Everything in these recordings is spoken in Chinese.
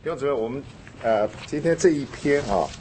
弟兄姊妹，我们今天这一篇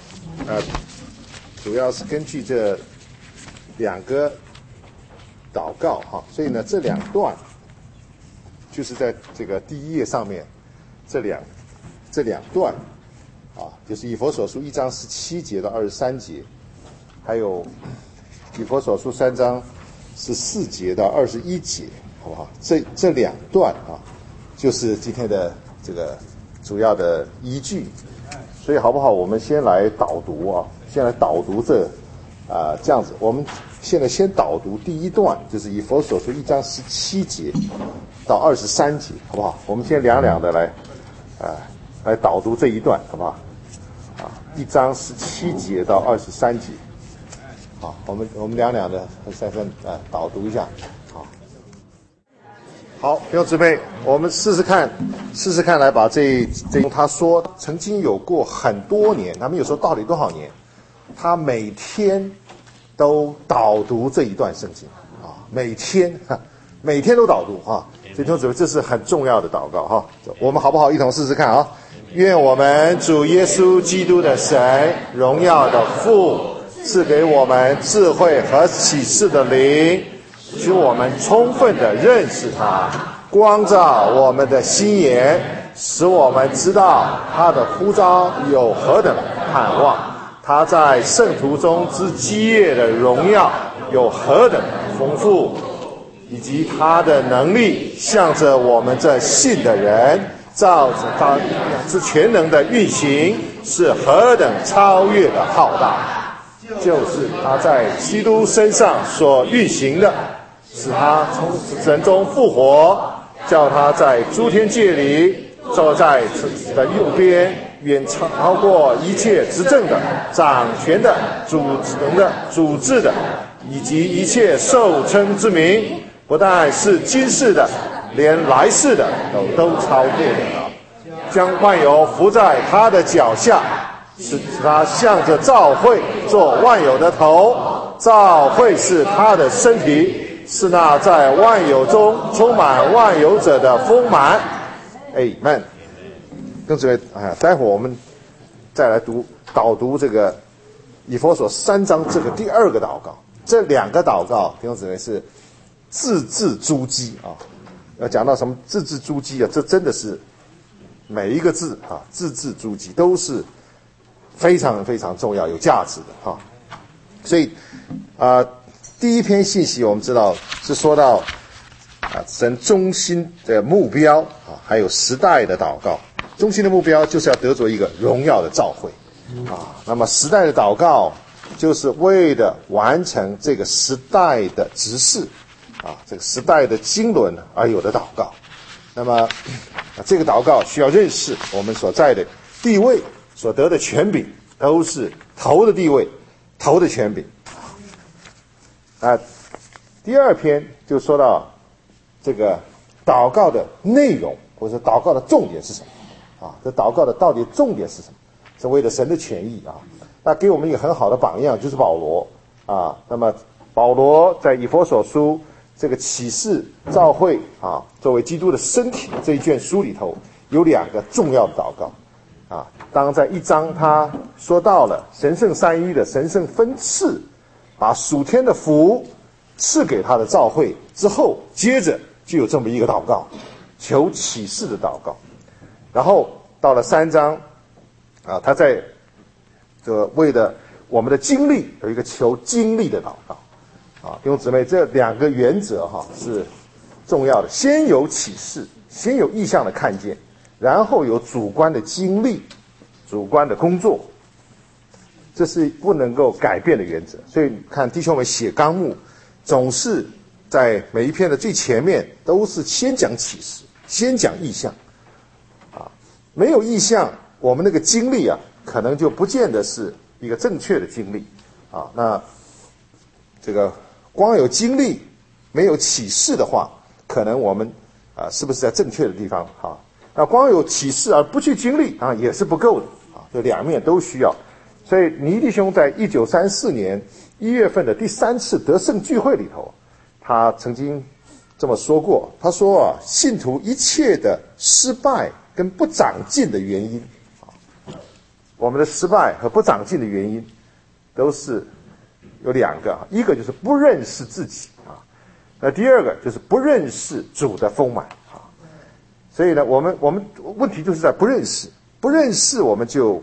主要是根据这两个祷告所以呢这两段就是在这个第一页上面这两段就是以弗所书1章17节到23节，还有以弗所书3章14节到21节，好不好？这两段就是今天的这个主要的依据。所以好不好？我们先来导读先来导读这样子。我们现在先导读第一段，就是以弗所书1章17节到23节，好不好？我们先两的来导读这一段，好不好？1章17节到23节。好，我们两的三导读一下。好，弟兄姊妹，我们试试看来把这他说曾经有过很多年，他没有说到底多少年，他每天都导读这一段圣经每天都导读所以弟兄姊妹，这是很重要的祷告我们好不好一同试试看愿我们主耶稣基督的神，荣耀的父，赐给我们智慧和启示的灵，使我们充分的认识他，光照我们的心眼，使我们知道他的呼召有何等盼望，他在圣徒中之基业的荣耀有何等丰富，以及他的能力向着我们这信的人，照着他之全能的运行，是何等超越的浩大，就是他在基督身上所运行的，使他从死人中复活，叫他在诸天界里坐在自己的右边，远超过一切执政的、掌权的、主能的、主治的，以及一切受称之名，不但是今世的，连来世的都超过了，将万有伏在他的脚下，使他向着教会做万有的头。教会是他的身体，是那在万有中充满万有者的丰满。Amen。跟诸位待会儿我们再来导读这个以弗所3章这个第二个祷告。这两个祷告弟兄姊妹是字字珠玑要讲到什么字字珠玑这真的是每一个字字字珠玑都是非常非常重要有价值的所以第一篇信息我们知道是说到神中心的目标还有时代的祷告。中心的目标就是要得着一个荣耀的召会那么时代的祷告就是为了完成这个时代的职事这个时代的经纶而有的祷告。那么这个祷告需要认识我们所在的地位，所得的权柄都是头的地位，头的权柄。第二篇就说到这个祷告的内容，或者祷告的重点是什么这祷告的到底重点是什么？是为了神的权益那给我们一个很好的榜样就是保罗那么保罗在以弗所书这个启示教会作为基督的身体这一卷书里头有两个重要的祷告当在1章他说到了神圣三一的神圣分赐，把属天的福赐给他的教会之后，接着就有这么一个祷告，求启示的祷告。然后到了3章他在为了我们的经历有一个求经历的祷告弟兄姊妹，这两个原则是重要的。先有启示，先有意象的看见，然后有主观的经历，主观的工作，这是不能够改变的原则。所以看弟兄们写纲目总是在每一篇的最前面都是先讲启示，先讲意象没有意象，我们那个经历可能就不见得是一个正确的经历那这个光有经历没有启示的话，可能我们是不是在正确的地方那光有启示而不去经历也是不够的这两面都需要。所以尼弟兄在1934年1月份的第3次得胜聚会里头，他曾经这么说过，他说信徒一切的失败跟不长进的原因啊。我们的失败和不长进的原因都是有两个，一个就是不认识自己啊，那第二个就是不认识主的丰满啊。所以呢，我们问题就是在不认识，我们就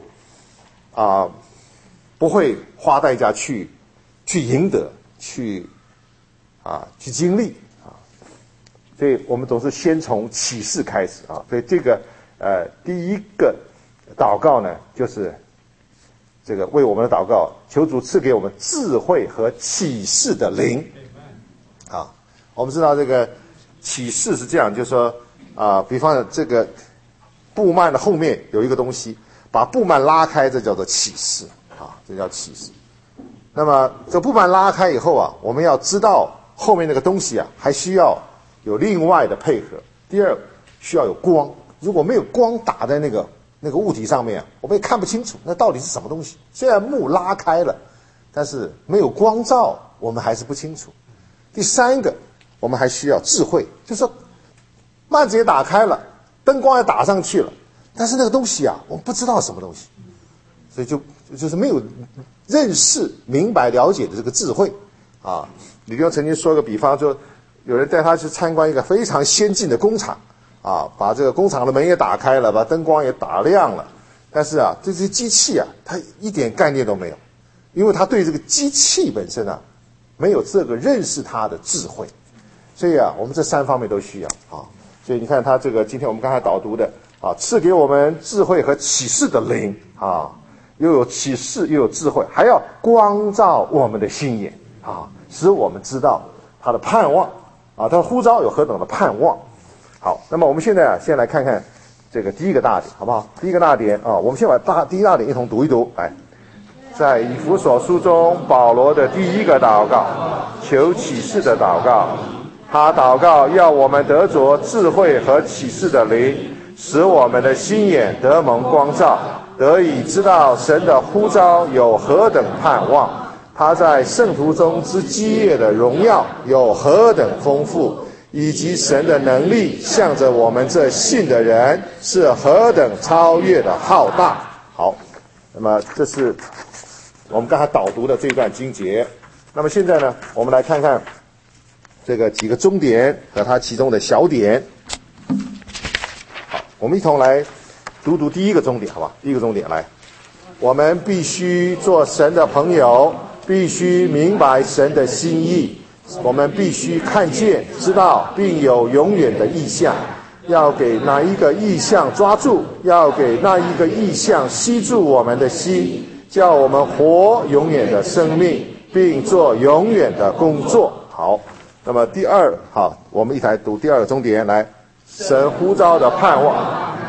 不会花代价去赢得，去经历啊。所以我们总是先从启示开始啊。所以这个第一个祷告呢，就是这个为我们的祷告，求主赐给我们智慧和启示的灵啊。我们知道这个启示是这样，就是说比方这个布幔的后面有一个东西，把布幔拉开，这叫做启示啊，这叫启示。那么这布幔拉开以后啊，我们要知道后面那个东西啊，还需要有另外的配合。第二，需要有光，如果没有光打在那个物体上面啊，我们也看不清楚那到底是什么东西。虽然幕拉开了，但是没有光照，我们还是不清楚。第三个，我们还需要智慧，就是说幔子也打开了，灯光也打上去了，但是那个东西啊，我们不知道什么东西，所以就是没有认识、明白、了解的这个智慧啊。李弟兄曾经说个比方，就有人带他去参观一个非常先进的工厂啊，把这个工厂的门也打开了，把灯光也打亮了，但是啊，这些机器啊，他一点概念都没有，因为他对这个机器本身啊，没有这个认识它的智慧。所以啊，我们这三方面都需要啊。所以你看他这个今天我们刚才导读的啊，赐给我们智慧和启示的灵啊，又有启示又有智慧，还要光照我们的心眼啊，使我们知道他的盼望啊，他的呼召有何等的盼望。好，那么我们现在先来看看这个第一个大点，好不好？第一个大点啊，我们先把第一大点一同读一读。来，在以弗所书中，保罗的第一个祷告，求启示的祷告。他祷告要我们得着智慧和启示的灵，使我们的心眼得蒙光照，得以知道神的呼召有何等盼望，他在圣徒中之基业的荣耀有何等丰富，以及神的能力向着我们这信的人是何等超越的浩大。好，那么这是我们刚才导读的这段经节。那么现在呢，我们来看看这个几个中点和它其中的小点。好，我们一同来读第一个中点，好吧？第一个中点来，我们必须做神的朋友，必须明白神的心意，我们必须看见、知道，并有永远的意向。要给哪一个意向抓住，要给那一个意向吸住我们的心，叫我们活永远的生命，并做永远的工作。好，那么第二，好，我们一起来读第二个中点，来，神呼召的盼望。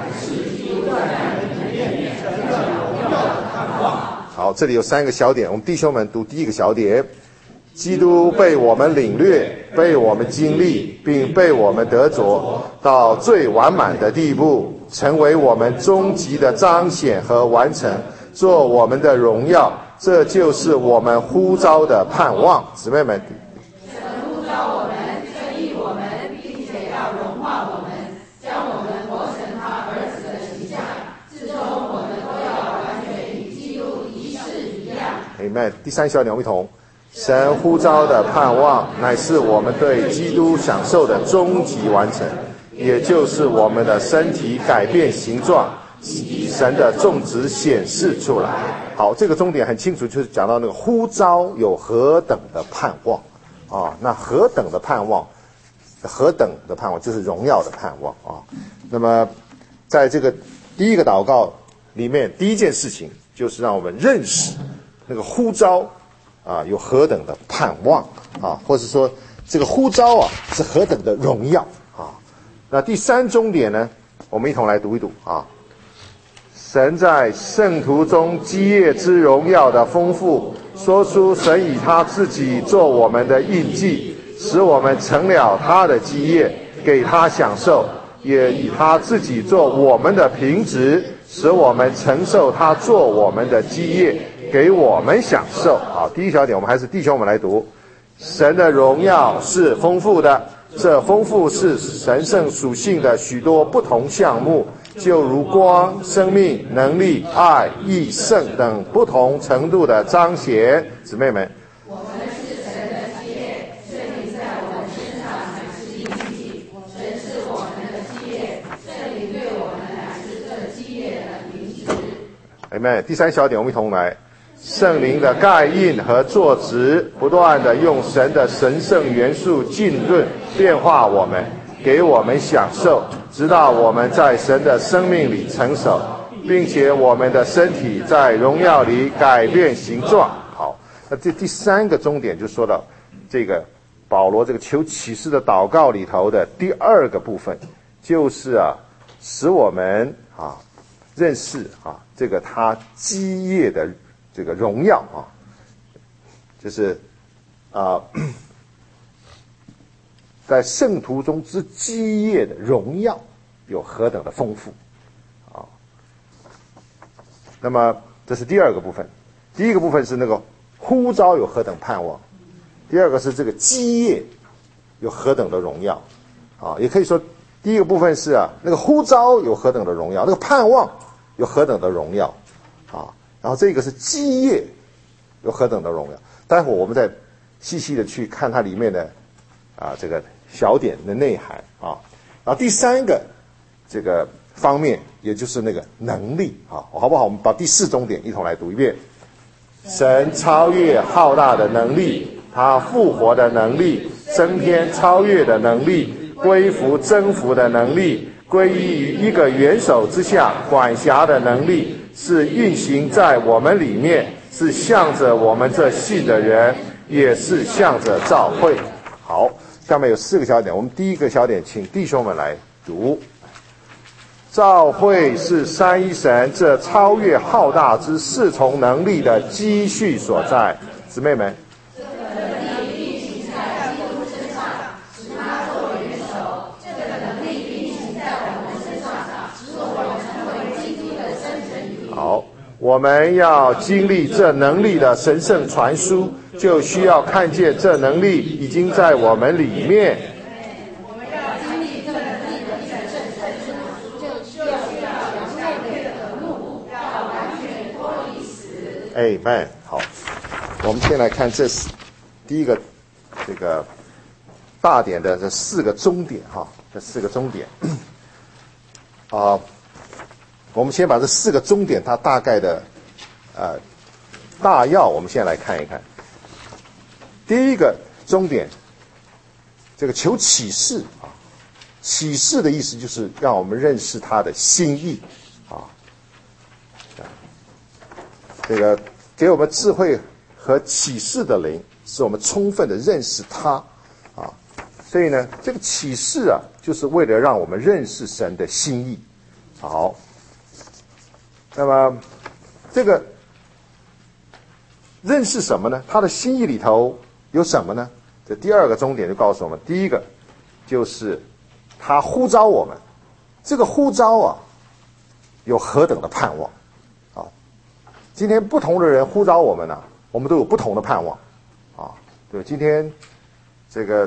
好，这里有三个小点，我们弟兄们读第一个小点。基督被我们领略，被我们经历，并被我们得着到最完满的地步，成为我们终极的彰显和完成，做我们的荣耀。这就是我们呼召的盼望。姊妹们， 神呼召我们，称义我们，并且要荣化我们，将我们活成他儿子的形象，至终我们都要完全与基督一式一样。 Amen。第三小点，我们一同。神呼召的盼望，乃是我们对基督享受的终极完成，也就是我们的身体改变形状，以神的种植显示出来。好，这个重点很清楚，就是讲到那个呼召有何等的盼望啊，那何等的盼望，何等的盼望就是荣耀的盼望啊。那么在这个第一个祷告里面，第一件事情就是让我们认识那个呼召啊，有何等的盼望啊，或者说这个呼召啊是何等的荣耀啊。那第三中点呢，我们一同来读一读啊。神在圣徒中基业之荣耀的丰富，说出神以他自己做我们的印记，使我们成了他的基业，给他享受，也以他自己做我们的凭据，使我们承受他做我们的基业，给我们享受。好，第一小点我们还是弟兄们来读。神的荣耀是丰富的，这丰富是神圣属性的许多不同项目， 就如光、生命、能力、爱、义、圣等不同程度的彰显。姊妹们， 我们是神的基业，圣灵在我们身上乃是印记。神是我们的基业，圣灵对我们乃是这基业的名字。 Amen。第三小点，我们一同来。圣灵的盖印和作职，不断的用神的神圣元素浸润变化我们，给我们享受，直到我们在神的生命里成熟，并且我们的身体在荣耀里改变形状。好，那这第三个重点就说到这个保罗这个求启示的祷告里头的第二个部分，就是使我们认识这个他基业的这个荣耀就是在圣徒中之基业的荣耀有何等的丰富那么这是第二个部分。第一个部分是那个呼召有何等盼望，第二个是这个基业有何等的荣耀也可以说第一个部分是那个呼召有何等的荣耀，那个盼望有何等的荣耀然后这个是基业有何等的荣耀。待会儿我们再细细的去看它里面的这个小点的内涵然后第三个这个方面，也就是那个能力好不好？我们把第四重点一同来读一遍。神超越浩大的能力，他复活的能力，升天超越的能力，归服征服的能力，归依于一个元首之下管辖的能力，是运行在我们里面，是向着我们这信的人，也是向着教会。好，下面有4个小点，我们第一个小点请弟兄们来读。教会是三一神这超越浩大之四重能力的积蓄所在。姊妹们， 这个能力运行在基督身上，使他作为元首；这个能力运行在我们身上，使我们成为基督的生成体。 好，我们要经历这能力的神圣传输，就需要看见这能力已经在我们里面。 我们要经历这能力的神圣传输，就需要有下面的路，要完全脱离死。 Amen。好，我们先来看第一个这个大点的这4个终点这4个终点我们先把这4个终点它大概的大要我们先来看一看。第一个终点，这个求启示启示的意思就是让我们认识他的心意这个给我们智慧和启示的灵，使我们充分的认识他所以呢，这个启示就是为了让我们认识神的心意。好，那么这个认识什么呢？他的心意里头有什么呢？这第二个终点就告诉我们，第一个就是他呼召我们，这个呼召有何等的盼望今天不同的人呼召我们我们都有不同的盼望对，今天这个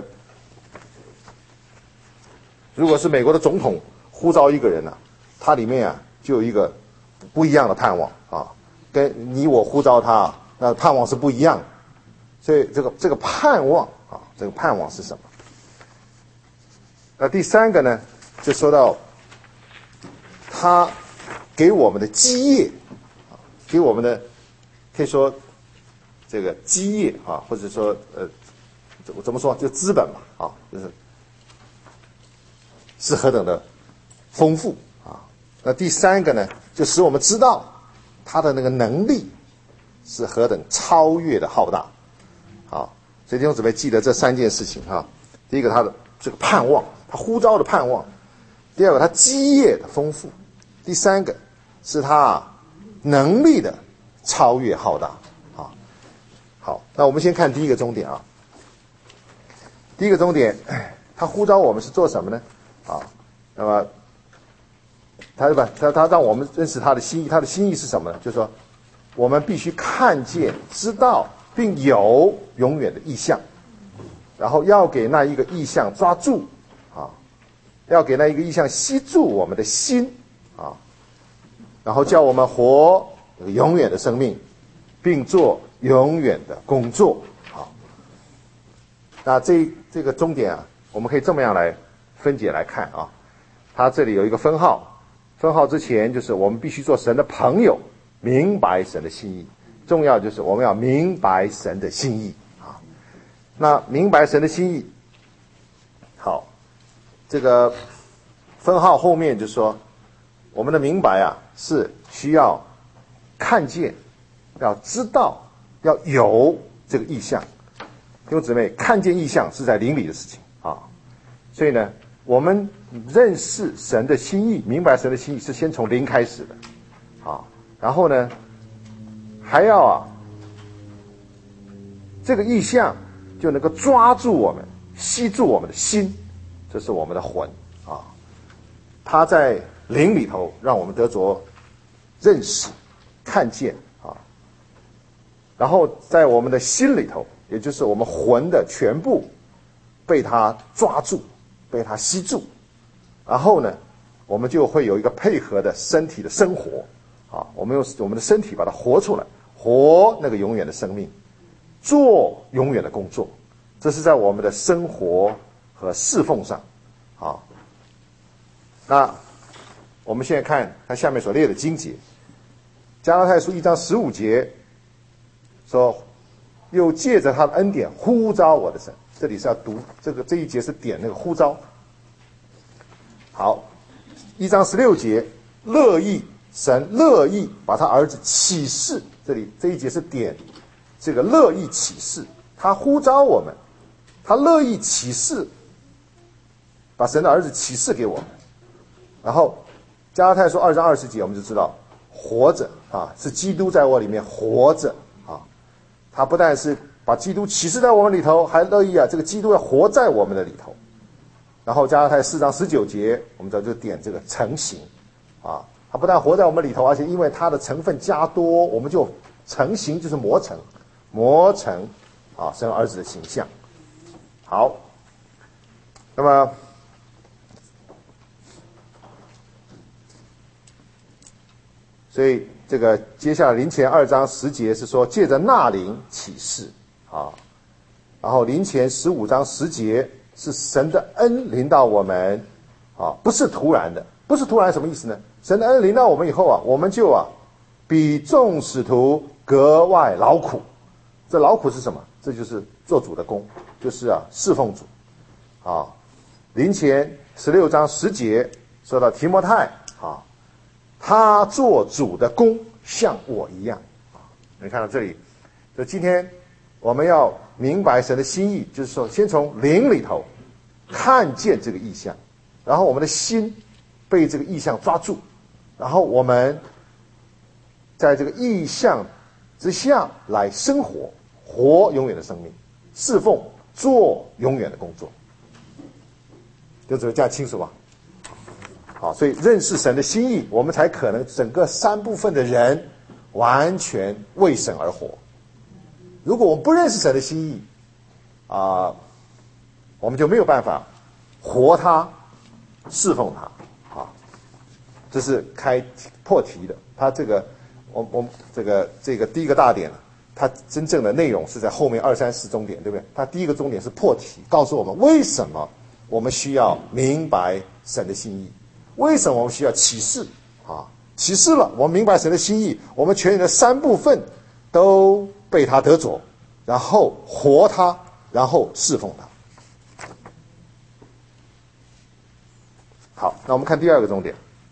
如果是美国的总统呼召一个人他里面就有一个不一样的盼望跟你我呼召他那盼望是不一样的。所以这个盼望这个盼望是什么？那第三个呢，就说到他给我们的基业给我们的可以说这个基业或者说怎么说就资本嘛是何等的丰富那第三个呢，就使我们知道他的那个能力是何等超越的浩大所以弟兄姊妹记得这3件事情第一个他的这个盼望，他呼召的盼望；第二个他基业的丰富；第三个是他能力的超越浩大好，那我们先看第一个终点第一个终点，他呼召我们是做什么呢那么他让我们认识他的心意，他的心意是什么呢？就是说我们必须看见知道并有永远的意象，然后要给那一个意象抓住要给那一个意象吸住我们的心然后叫我们活永远的生命，并做永远的工作。好，那这个终点啊，我们可以这么样来分解来看啊。它这里有一个分号，分号之前就是我们必须做神的朋友，明白神的心意。重要就是我们要明白神的心意啊。那明白神的心意，好，这个分号后面就说，我们的明白啊是需要看见，要知道，要有这个意象。弟兄姊妹，看见意象是在灵里的事情啊。所以呢，我们认识神的心意，明白神的心意是先从灵开始的啊。然后呢，还要这个意象就能够抓住我们，吸住我们的心，这是我们的魂啊。它在灵里头让我们得着认识、看见啊。然后在我们的心里头，也就是我们魂的全部被它抓住，被它吸住。然后呢，我们就会有一个配合的身体的生活啊。我们用我们的身体把它活出来，活那个永远的生命，做永远的工作。这是在我们的生活和侍奉上啊。那我们现在看他下面所列的经节，加拉太书1章15节说，又借着他的恩典呼召我的神。这里是要读这一节是点那个呼召。好，1章16节，神乐意把他儿子启示，这一节是点这个乐意启示，他呼召我们，他乐意启示，把神的儿子启示给我们。然后加拉太书2章20节，我们就知道活着啊，是基督在我里面活着啊。他不但是把基督启示在我们里头，还乐意这个基督要活在我们的里头。然后加拉太4章19节，我们这就点这个成形啊，他不但活在我们里头，而且因为它的成分加多，我们就成形，就是磨成啊神儿子的形象。好，那么所以这个接下来林前2章10节是说借着那灵启示啊，然后林前15章10节是神的恩临到我们啊，不是突然的，不是突然什么意思呢？神的恩临到我们以后我们就比众使徒格外劳苦。这劳苦是什么？这就是做主的工，就是侍奉主啊。林前16章10节说到提摩太啊，他做主的工像我一样啊。你看到这里，就今天我们要明白神的心意，就是说先从灵里头看见这个意象，然后我们的心被这个意象抓住，然后我们在这个意象之下来生活，活永远的生命，侍奉，做永远的工作。就这样清楚吧？好，所以认识神的心意，我们才可能整个3部分的人完全为神而活。如果我们不认识神的心意我们就没有办法活他，侍奉他啊。这是破题的。他这个我们这个第一个大点它真正的内容是在后面2、3、4终点，对不对？它第一个终点是破题，告诉我们为什么我们需要明白神的心意，为什么我们需要启示启示了，我们明白神的心意，我们全人的3部分都被他得着，然后活他，然后侍奉他。好，那我们看第2个终点。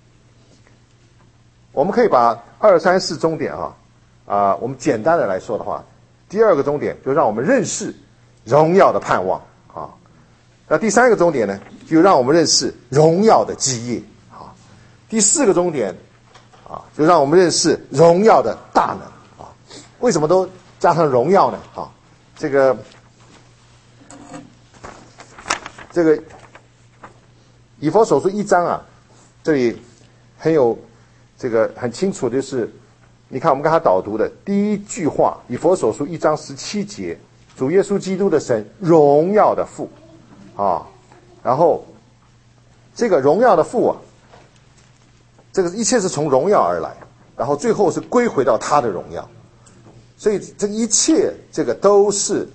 我们可以把2、3、4终点我们简单的来说的话，第2个终点就让我们认识荣耀的盼望那第3个终点呢，就让我们认识荣耀的基业第4个终点就让我们认识荣耀的大能为什么都加上荣耀呢这个以弗所书1章这里很清楚的是，你看我们刚才导读的第一句话，以弗所书1章17节，主耶稣基督的神，荣耀的父然后这个荣耀的父这个一切是从荣耀而来然后最后是归回到他的荣耀。所以这一切这个都是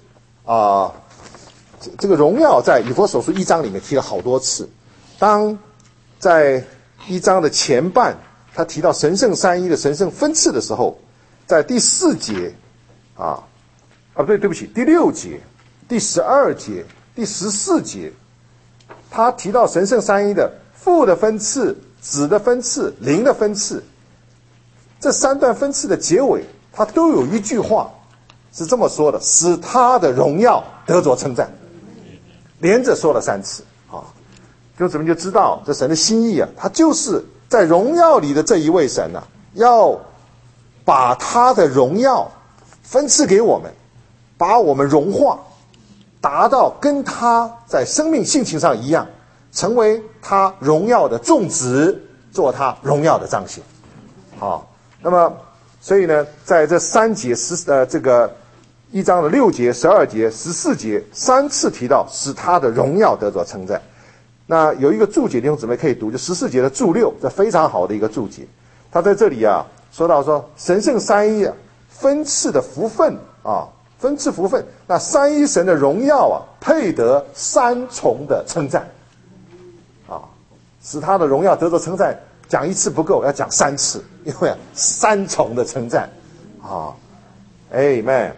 这个荣耀在以弗所书1章里面提了好多次。当在1章的前半他提到神圣三一的神圣分次的时候，在第4节对不起，第6节、第12节、第14节，他提到神圣三一的父的分次、子的分次、灵的分次。这3段分次的结尾，他都有一句话是这么说的：使他的荣耀得着称赞。连着说了3次弟兄姊妹就知道这神的心意他就是在荣耀里的这一位神要把他的荣耀分赐给我们，把我们融化，达到跟他在生命性情上一样，成为他荣耀的种植，做他荣耀的彰显。那么所以呢，在这3节这个1章的6节、12节、14节3次提到使他的荣耀得着称赞。那有一个注解弟兄姊妹可以读，就14节的注6，这非常好的一个注解。他在这里说到说神圣三一分赐的福分分赐福分，那三一神的荣耀配得3重的称赞使他的荣耀得着称赞，讲1次不够，要讲3次，因为3重的称赞Amen。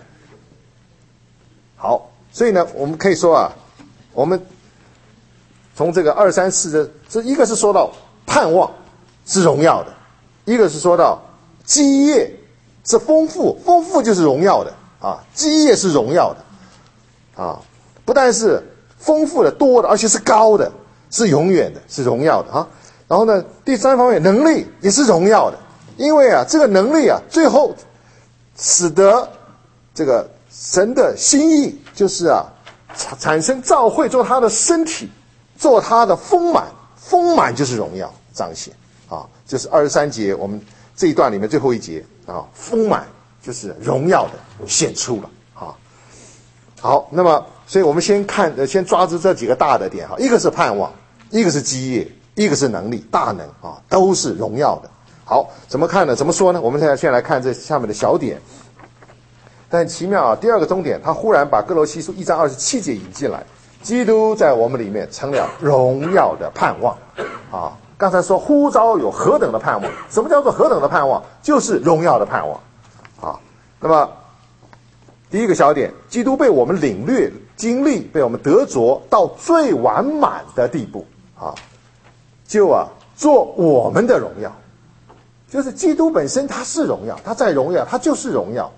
好，所以呢我们可以说我们从这个2、3、4的，这一个是说到盼望是荣耀的，一个是说到基业是丰富，丰富就是荣耀的基业是荣耀的不但是丰富的多的，而且是高的，是永远的，是荣耀的然后呢，第3方面能力也是荣耀的，因为这个能力最后使得这个神的心意就是产生召会做他的身体，做他的丰满，丰满就是荣耀彰显就是23节我们这一段里面最后一节丰满就是荣耀的显出了好，那么所以我们先抓住这几个大的点一个是盼望，一个是基业，一个是能力，大能都是荣耀的。好，怎么看呢？怎么说呢？我们现在先来看这下面的小点。但很奇妙第二个终点，他忽然把哥罗西书1章27节引进来，基督在我们里面成了荣耀的盼望刚才说呼召有何等的盼望，什么叫做何等的盼望？就是荣耀的盼望那么第一个小点，基督被我们领略经历，被我们得着到最完满的地步就做我们的荣耀，就是基督本身他是荣耀，他在荣耀，他就是荣耀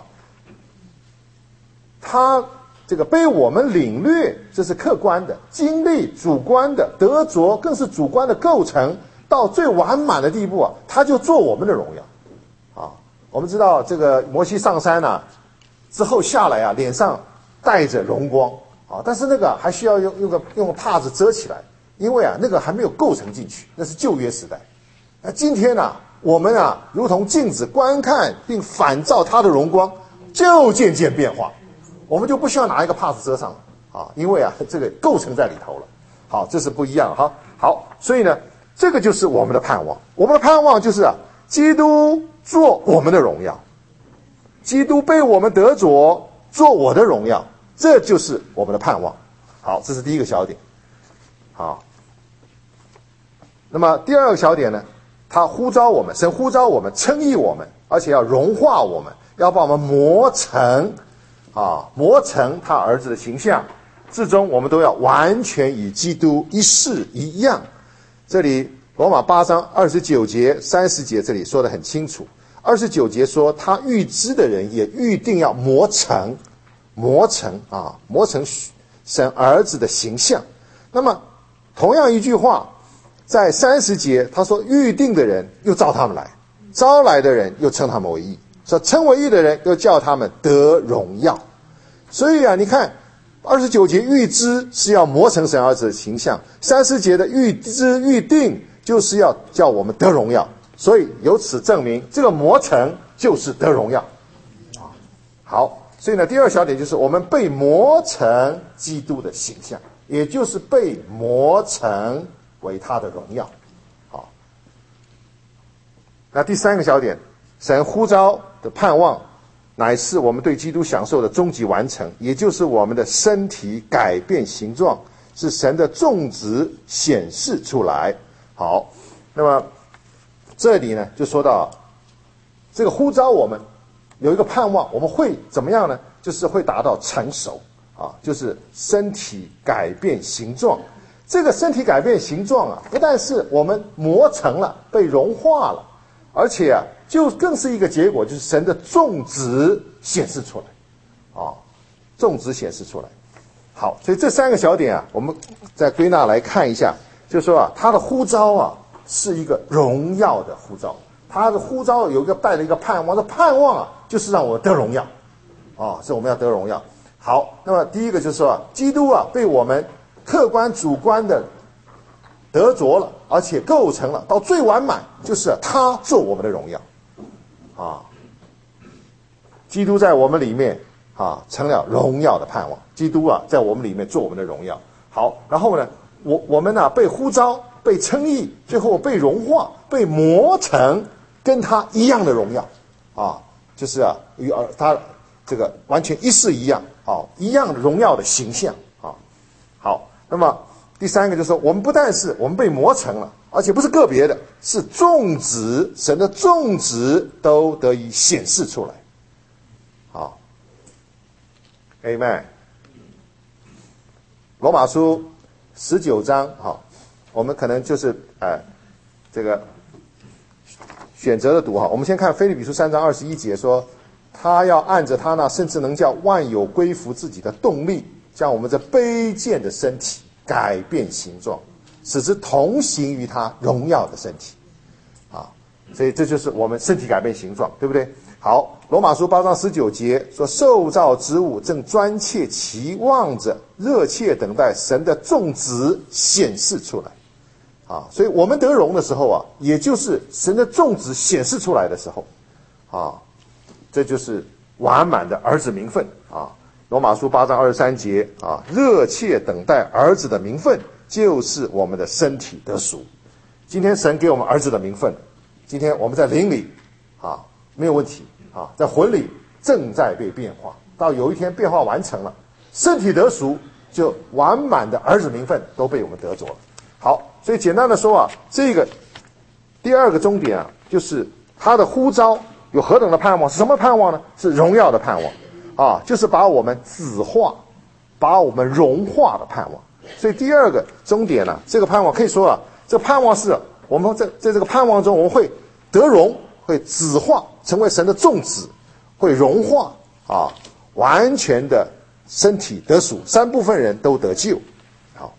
他这个被我们领略，这是客观的；经历主观的，得着更是主观的构成，到最完满的地步他就做我们的荣耀我们知道这个摩西上山之后下来脸上带着荣光但是那个还需要用个帕子遮起来，因为那个还没有构成进去，那是旧约时代。今天我们如同镜子观看并反照他的荣光，就渐渐变化，我们就不需要拿一个帕子遮上了因为这个构成在里头了。好，这是不一样好，所以呢这个就是我们的盼望，我们的盼望就是基督做我们的荣耀，基督被我们得着做我的荣耀，这就是我们的盼望。好，这是第一个小点。好，那么第二个小点呢，他呼召我们，神呼召我们，称义我们，而且要融化我们，要把我们磨成他儿子的形象，至终我们都要完全与基督一式一样。这里罗马8章29节30节这里说得很清楚。29节说他预知的人也预定要磨成神儿子的形象。那么同样一句话在30节他说预定的人又召他们来，招来的人又称他们为义，说称为义的人又叫他们得荣耀。所以你看29节预知是要磨成神儿子的形象，30节的预知预定就是要叫我们得荣耀，所以由此证明这个磨成就是得荣耀好，所以呢第二小点就是我们被磨成基督的形象，也就是被磨成为他的荣耀那第三个小点，神呼召的盼望乃是我们对基督享受的终极完成，也就是我们的身体改变形状，是神的种植显示出来。好，那么这里呢就说到这个呼召我们有一个盼望，我们会怎么样呢？就是会达到成熟啊，就是身体改变形状。这个身体改变形状啊，不但是我们磨成了，被融化了，而且啊，就更是一个结果，就是神的种植显示出来，啊，种植显示出来。好，所以这三个小点啊，我们再归纳来看一下，就是说啊，他的呼召啊是一个荣耀的呼召，他的呼召有一个带了一个盼望，这盼望啊就是让我们得荣耀，啊，是我们要得荣耀。好，那么第一个就是说啊，基督啊被我们客观主观的得着了，而且构成了到最完满，就是他做我们的荣耀啊。基督在我们里面啊，成了荣耀的盼望。基督啊，在我们里面做我们的荣耀。好，然后呢，我们呢被呼召、被称义，最后被融化、被磨成跟他一样的荣耀啊，就是啊，与他这个完全一式一样啊，一样荣耀的形象啊。好，那么第三个就是说，我们不但是我们被磨成了，而且不是个别的，是种植，神的种植都得以显示出来。好 ，Amen。罗马书19章，好，我们可能就是这个选择的读哈。我们先看腓立比书3章21节说，他要按着他那甚至能叫万有归服自己的动力，将我们这卑贱的身体改变形状，使之同行于他荣耀的身体啊。所以这就是我们身体改变形状，对不对？好，罗马书8章19节说，受造之物正专切期望着，热切等待神的种植显示出来啊。所以我们得荣的时候啊，也就是神的种植显示出来的时候啊，这就是完满的儿子名分啊。罗马书8章23节啊，热切等待儿子的名分，就是我们的身体得赎。今天神给我们儿子的名分，今天我们在灵里啊没有问题啊，在魂里正在被变化，到有一天变化完成了，身体得赎，就完满的儿子名分都被我们得着了。好，所以简单的说啊，这个第二个终点啊，就是他的呼召有何等的盼望？是什么盼望呢？是荣耀的盼望啊，就是把我们子化，把我们融化的盼望。所以第二个终点呢，这个盼望可以说啊，这个盼望是我们在这个盼望中，我们会得荣，会子化，成为神的种子，会融化啊，完全的身体得赎，三部分人都得救。好，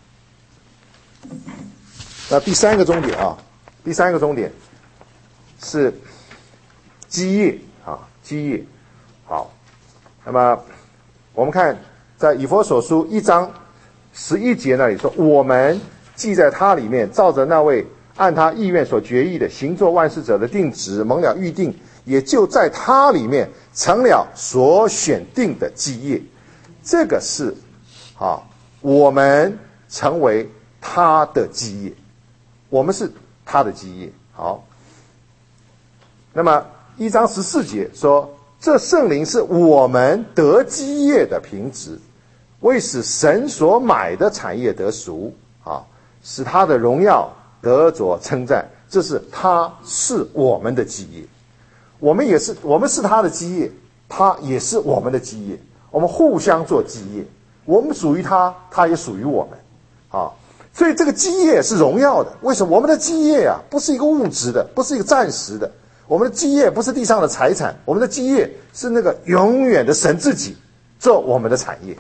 那第三个终点啊，第三个终点是基业啊，基业。好，那么我们看在以弗所书1章11节那里说，我们既在他里面照着那位按他意愿所决议的行作万事者的定旨蒙了预定，也就在他里面成了所选定的基业。这个是我们成为他的基业，我们是他的基业。好，那么1章14节说，这圣灵是我们得基业的凭据，为使神所买的产业得赎啊，使他的荣耀得着称赞。这是他是我们的基业，我们是他的基业，他也是我们的基业，我们互相做基业，我们属于他，他也属于我们啊。所以这个基业是荣耀的。为什么？我们的基业啊，不是一个物质的，不是一个暂时的，我们的基业不是地上的财产，我们的基业是那个永远的神自己做我们的产业。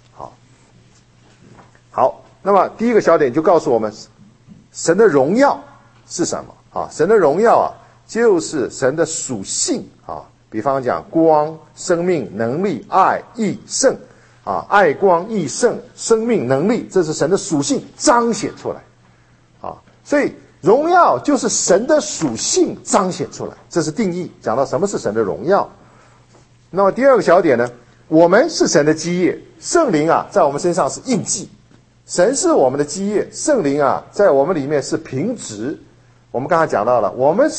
好，那么第一个小点就告诉我们神的荣耀是什么啊？神的荣耀啊，就是神的属性啊。比方讲光、生命、能力、爱、义、圣啊，爱、光、义、圣、生命、能力，这是神的属性彰显出来啊。所以荣耀就是神的属性彰显出来，这是定义，讲到什么是神的荣耀。那么第二个小点呢，我们是神的基业，圣灵啊在我们身上是印记。神是我们的基业，圣灵啊在我们里面是凭据。我们刚才讲到了，我们是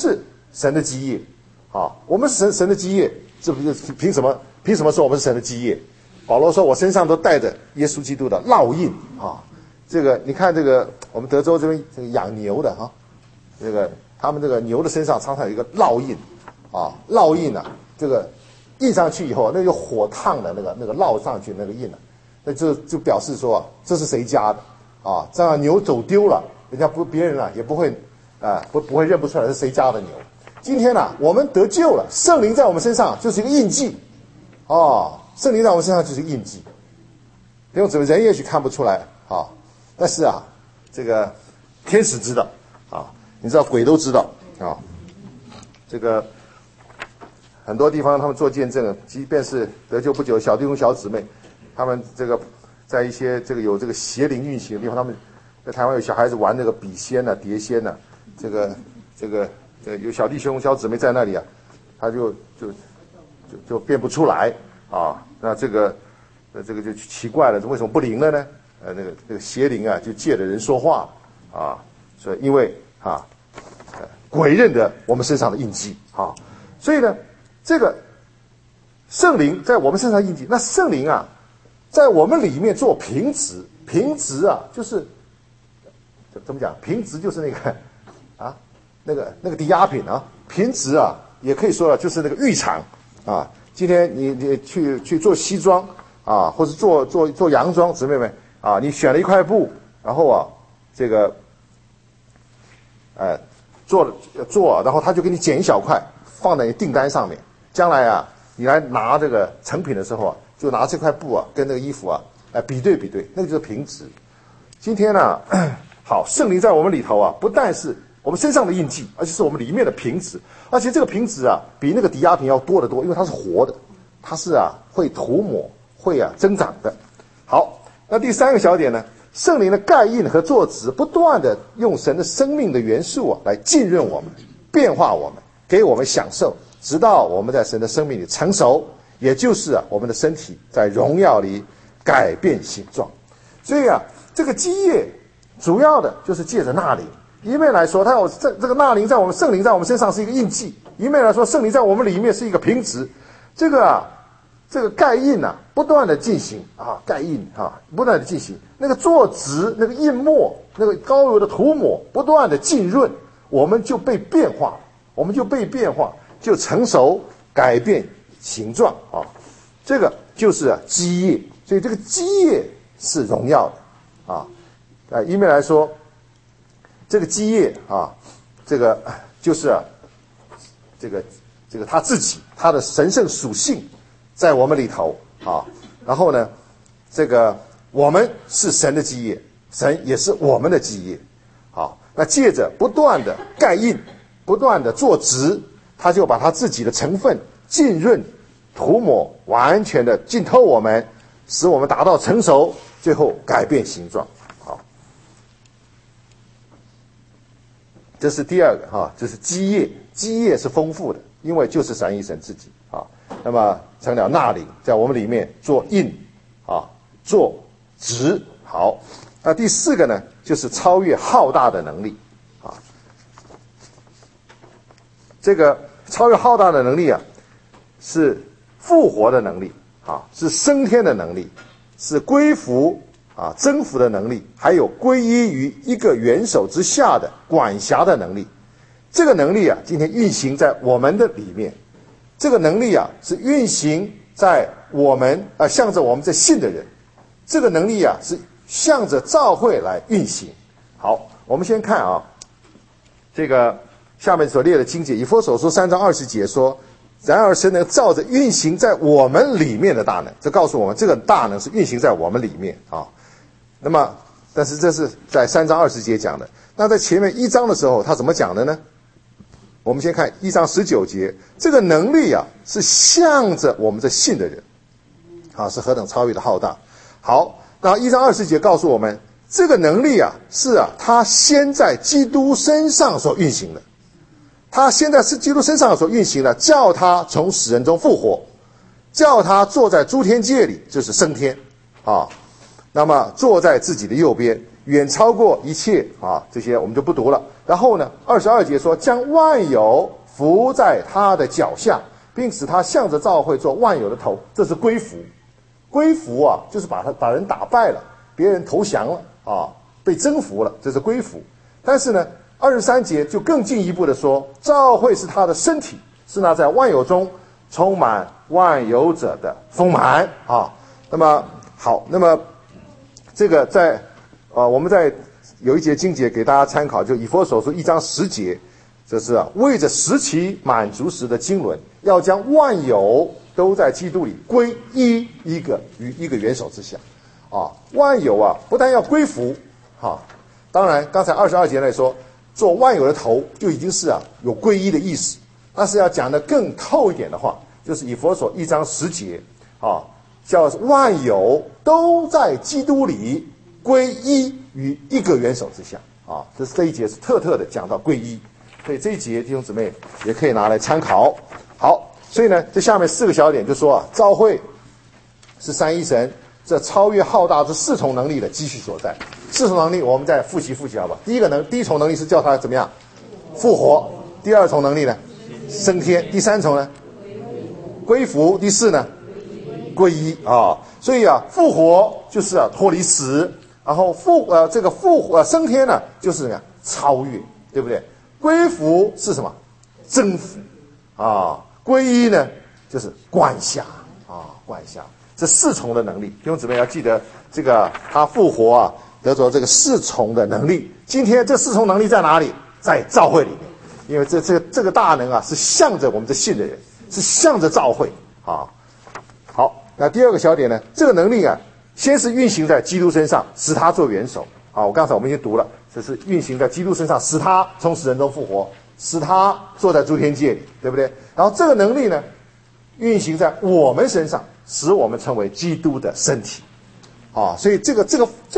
神的基业。我们是神的基业，这不是凭什么说我们是神的基业？保罗说我身上都带着耶稣基督的烙印这个你看这个我们德州这边这个养牛的这个他们这个牛的身上常常有一个烙印烙印这个印上去以后，那个火烫的那个烙上去那个印那就表示说这是谁家的这样牛走丢了，人家别人也不会不会认不出来是谁家的牛。今天我们得救了，圣灵在我们身上就是一个印记圣灵在我们身上就是一个印记。因为怎么人也许看不出来但是这个天使知道你知道鬼都知道这个很多地方他们做见证，即便是得救不久小弟兄小姊妹，他们这个在一些这个有这个邪灵运行的地方，他们在台湾有小孩子玩那个笔仙碟仙这个有小弟兄小姊妹在那里他就变不出来那这个就奇怪了，为什么不灵了呢？那个邪灵就借着人说话所以因为鬼认得我们身上的印记所以呢，这个圣灵在我们身上印记，那圣灵在我们里面做平直就是怎么讲？平直就是那个抵押品平直也可以说就是那个浴场今天你去做西装或者做洋装，姊妹们你选了一块布，然后这个做，然后他就给你剪一小块放在你订单上面，将来你来拿这个成品的时候就拿这块布跟那个衣服比对，那个就是平直。今天好，圣灵在我们里头不但是我们身上的印记，而且是我们里面的平直，而且这个平直比那个抵押品要多得多，因为它是活的，它是会涂抹会增长的。好，那第三个小点呢，圣灵的盖印和作质不断的用神的生命的元素来浸润我们，变化我们，给我们享受，直到我们在神的生命里成熟，也就是我们的身体在荣耀里改变形状。所以这个基业主要的就是借着纳灵。一面来说，它有这个纳灵在我们圣灵在我们身上是一个印记；一面来说，圣灵在我们里面是一个平直。这个盖印不断的进行盖印不断的进行。那个作质，那个印墨，那个膏油的涂抹，不断的浸润，我们就被变化，就成熟，改变形状这个就是基业。所以这个基业是荣耀的一面来说。这个基业这个就是这个他自己他的神圣属性在我们里头然后呢，这个我们是神的基业，神也是我们的基业那借着不断的盖印，不断的做质，他就把他自己的成分浸润、涂抹，完全的浸透我们，使我们达到成熟，最后改变形状。这是第二个这是基业，基业是丰富的，因为就是三一神自己那么成了纳灵在我们里面做印做质。好，那第四个呢，就是超越浩大的能力这个超越浩大的能力是复活的能力是升天的能力，是归服征服的能力，还有归依于一个元首之下的管辖的能力。这个能力今天运行在我们的里面，这个能力是运行在我们向着我们这信的人，这个能力是向着教会来运行。好，我们先看这个下面所列的经节，以弗所书3章20节说，然而神能照着运行在我们里面的大能，这告诉我们这个大能是运行在我们里面那么但是这是在3章20节讲的。那在前面1章的时候他怎么讲的呢？我们先看1章19节，这个能力是向着我们这信的人是何等超越的浩大。好，那1章20节告诉我们，这个能力是他先在基督身上所运行的，他现在是基督身上所运行的，叫他从死人中复活，叫他坐在诸天界里，就是升天那么坐在自己的右边，远超过一切这些我们就不读了。然后呢，22节说将万有伏在他的脚下，并使他向着教会做万有的头。这是归服。归服啊，就是把人打败了，别人投降了啊，被征服了，这是归服。但是呢，23节就更进一步的说，教会是他的身体，是那在万有中充满万有者的丰满啊。那么好，那么这个在我们在有一节经节给大家参考，就以弗所书1章10节，这是为着使其满足时的经纶，要将万有都在基督里归一于一个元首之下啊。万有啊，不但要归服啊，当然刚才22节来说，做万有的头就已经是有归一的意思。但是要讲的更透一点的话，就是以弗所1章10节啊，叫万有都在基督里归一于一个元首之下啊。这一节是特的讲到归一，所以这一节弟兄姊妹也可以拿来参考。好，所以呢，这下面4个小点就说教会是三一神这超越浩大之4重能力的基础所在。4重能力我们再复习好吧。第一重能力是叫它怎么样复活，第2重能力呢升天，第3重呢归服，第4呢归一啊。所以复活就是脱离死，然后升天呢就是什么呀超越，对不对？归服是什么征服啊，归一呢就是管辖啊，管辖。这4重的能力，弟兄姊妹要记得，这个他复活得着这个4重的能力。今天这4重能力在哪里？在教会里面，因为这个大能是向着我们这信的人，是向着教会啊。好，那第2个小点呢，这个能力先是运行在基督身上，使他做元首啊。刚才我们已经读了，这是运行在基督身上，使他从死人中复活，使他坐在诸天界里，对不对？然后这个能力呢，运行在我们身上，使我们成为基督的身体啊。所以这个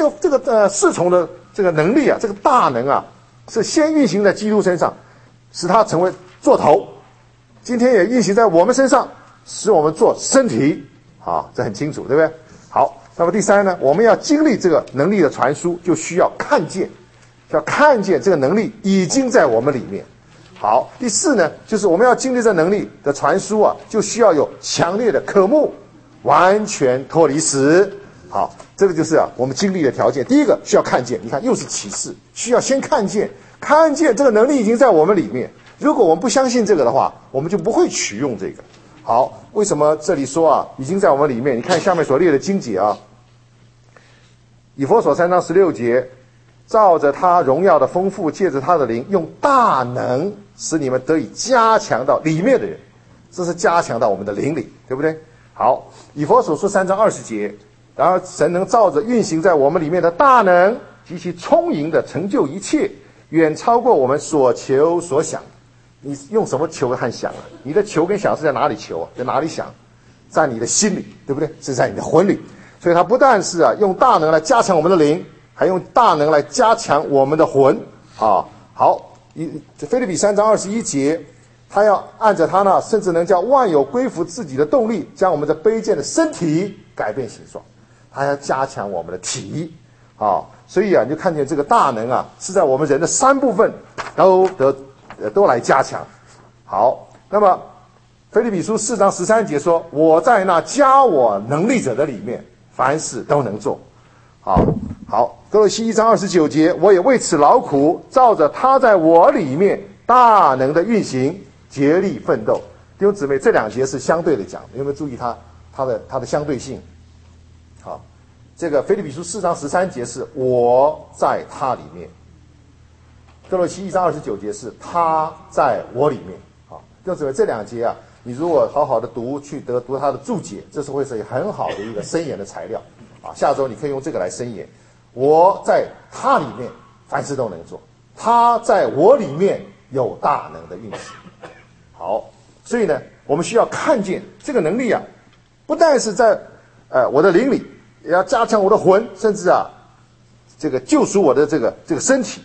4重的这个能力这个大能是先运行在基督身上，使他成为做头，今天也运行在我们身上，使我们做身体啊，这很清楚，对不对？好，那么第3呢，我们要经历这个能力的传输，就需要看见这个能力已经在我们里面。好，第4呢，就是我们要经历这能力的传输就需要有强烈的渴慕，完全脱离死。好，这个就是我们经历的条件。第一个需要看见，你看又是启示，需要先看见这个能力已经在我们里面。如果我们不相信这个的话，我们就不会取用这个。好，为什么这里说已经在我们里面？你看下面所列的经节以弗所3章16节，照着他荣耀的丰富，借着他的灵，用大能使你们得以加强到里面的人，这是加强到我们的灵里，对不对？好，以弗所书3章20节，然后神能照着运行在我们里面的大能及其充盈的成就一切，远超过我们所求所想。你用什么求和想你的求跟想是在哪里求在哪里想？在你的心里，对不对？是在你的魂里。所以他不但是用大能来加强我们的灵，还用大能来加强我们的魂好，腓立比3章21节，他要按着他甚至能叫万有归服自己的动力，将我们这卑贱的身体改变形状。他要加强我们的体所以你就看见这个大能是在我们人的3部分都来加强。好，那么腓立比书4章13节说，我在那加我能力者的里面，凡事都能做。好，哥罗西1章29节，我也为此劳苦，照着他在我里面大能的运行，竭力奋斗。弟兄姊妹，这2节是相对的讲，有没有注意它的相对性？好，这个腓立比书4章13节是我在他里面，哥罗西1章29节是他在我里面。弟兄姊妹，这2节你如果好好的读他的注解，这是会是很好的一个深研的材料下周你可以用这个来深研。我在他里面凡事都能做，他在我里面有大能的运行。好，所以呢，我们需要看见这个能力不但是在我的灵里，也要加强我的魂，甚至这个救赎我的这个身体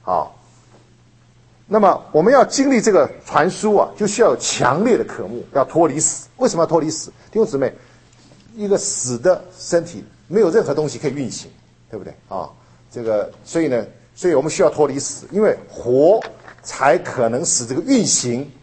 那么我们要经历这个传输就需要有强烈的渴慕，要脱离死。为什么要脱离死？弟兄姊妹，一个死的身体没有任何东西可以运行，对不对所以我们需要脱离死，因为活才可能使这个运行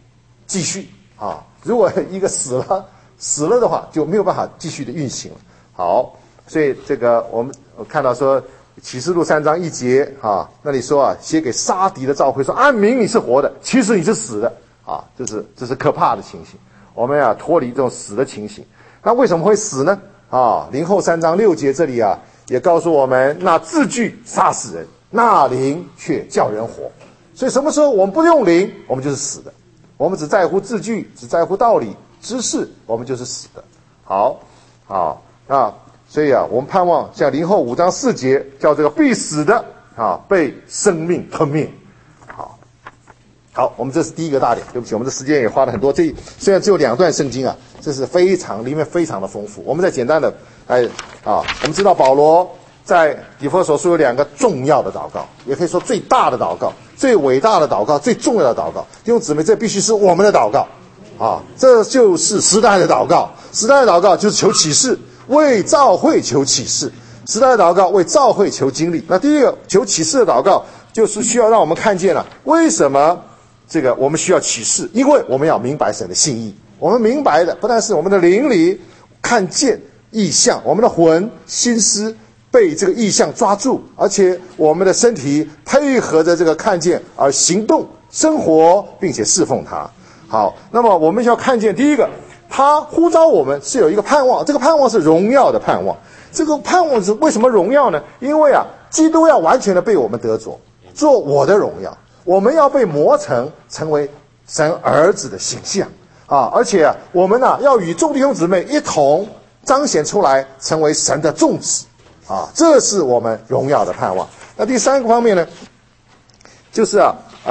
继续啊。如果一个死了的话，就没有办法继续的运行了。好，所以这个我看到说启示录3章1节啊，那里说啊，写给撒狄的召会说，按名你是活的，其实你是死的啊，这是可怕的情形。我们啊脱离这种死的情形。那为什么会死呢？啊，林后3章6节这里啊也告诉我们，那字句杀死人，那灵却叫人活。所以什么时候我们不用灵，我们就是死的。我们只在乎字句，只在乎道理知识，我们就是死的。好啊，所以啊，我们盼望像林后5章4节叫这个必死的啊被生命吞灭。好，我们这是第一个大点。对不起，我们的时间也花了很多。这虽然只有2段圣经啊，这是里面非常的丰富。我们再简单的我们知道保罗在以弗所书有2个重要的祷告，也可以说最大的祷告、最伟大的祷告、最重要的祷告。弟兄姊妹，这必须是我们的祷告啊！这就是时代的祷告。时代的祷告就是求启示，为教会求启示。时代的祷告为教会求经历。那第一个求启示的祷告，就是需要让我们看见了为什么这个我们需要启示，因为我们要明白神的心意。我们明白的不但是我们的灵里看见意象，我们的魂心思被这个意象抓住，而且我们的身体配合着这个看见而行动生活，并且侍奉他。好，那么我们要看见第一个，他呼召我们是有一个盼望，这个盼望是荣耀的盼望。这个盼望是为什么荣耀呢？因为啊，基督要完全的被我们得着，做我的荣耀。我们要被磨成为神儿子的形象啊！而且啊，我们呢要与众弟兄姊妹一同彰显出来，成为神的众子啊！这是我们荣耀的盼望。那第3个方面呢，就是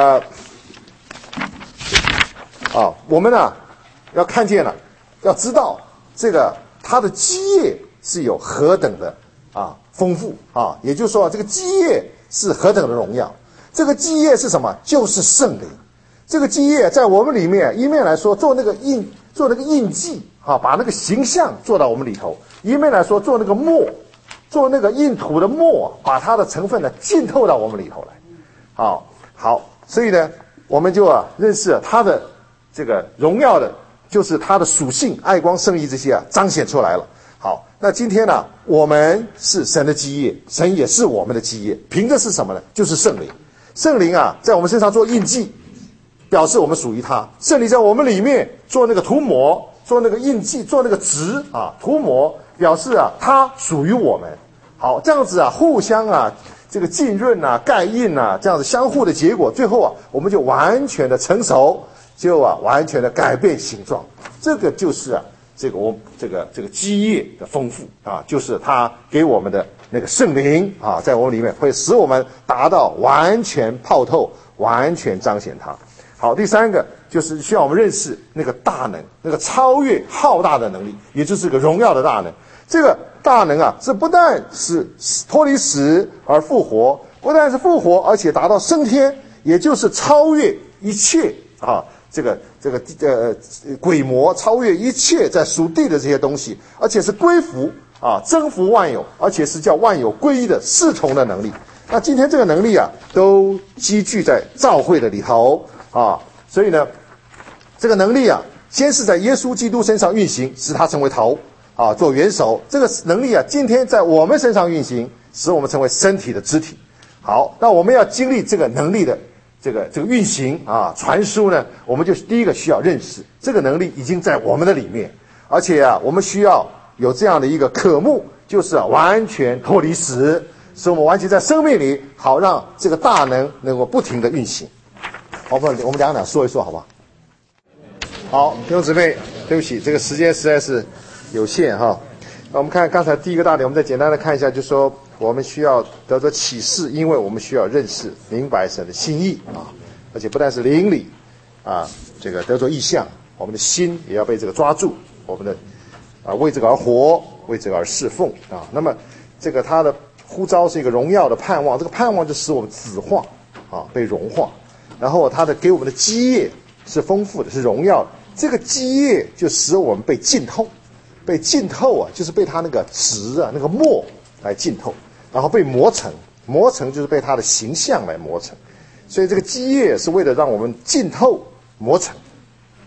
我们呢要看见了，要知道这个它的基业是有何等的丰富啊！也就是说，这个基业是何等的荣耀。这个基业是什么？就是圣灵。这个基业在我们里面，一面来说做那个印记啊，把那个形象做到我们里头；一面来说做那个墨，做那个印土的墨，把它的成分呢浸透到我们里头来。好，所以呢，我们就认识它的这个荣耀的，就是它的属性、爱光、圣意这些彰显出来了。好，那今天呢，我们是神的基业，神也是我们的基业，凭的是什么呢？就是圣灵。圣灵在我们身上做印记，表示我们属于他。圣灵在我们里面做那个涂抹，做那个印记，做那个值涂抹，表示他属于我们。好，这样子互相这个浸润盖印这样子相互的结果，最后我们就完全的成熟，就完全的改变形状。这个就是这个基业的丰富就是他给我们的那个圣灵在我们里面会使我们达到完全泡透，完全彰显它。好，第3个就是需要我们认识那个大能，那个超越浩大的能力，也就是个荣耀的大能。这个大能是不但是脱离死而复活，不但是复活，而且达到升天，也就是超越一切这个鬼魔，超越一切在属地的这些东西，而且是归服征服万有，而且是叫万有归一的视同的能力。那今天这个能力都积聚在教会的里头所以呢，这个能力先是在耶稣基督身上运行，使他成为头做元首。这个能力今天在我们身上运行，使我们成为身体的肢体。好，那我们要经历这个能力的这个运行传输呢，我们就第一个需要认识这个能力已经在我们的里面，而且我们需要有这样的一个渴慕，就是完全脱离死，使我们完全在生命里，好让这个大能能够不停的运行。好，我们两说一说好不好？好，弟兄姊妹，对不起，这个时间实在是有限那我们看刚才第一个大点，我们再简单的看一下，就是说我们需要得着启示，因为我们需要认识明白神的心意而且不但是灵里这个得着意象，我们的心也要被这个抓住，我们的为这个而活，为这个而侍奉那么这个他的呼召是一个荣耀的盼望，这个盼望就使我们子化被融化，然后他的给我们的基业是丰富的，是荣耀的。这个基业就使我们被浸透，被浸透就是被他那个质那个墨来浸透，然后被磨成，磨成就是被他的形象来磨成。所以这个基业是为了让我们浸透磨成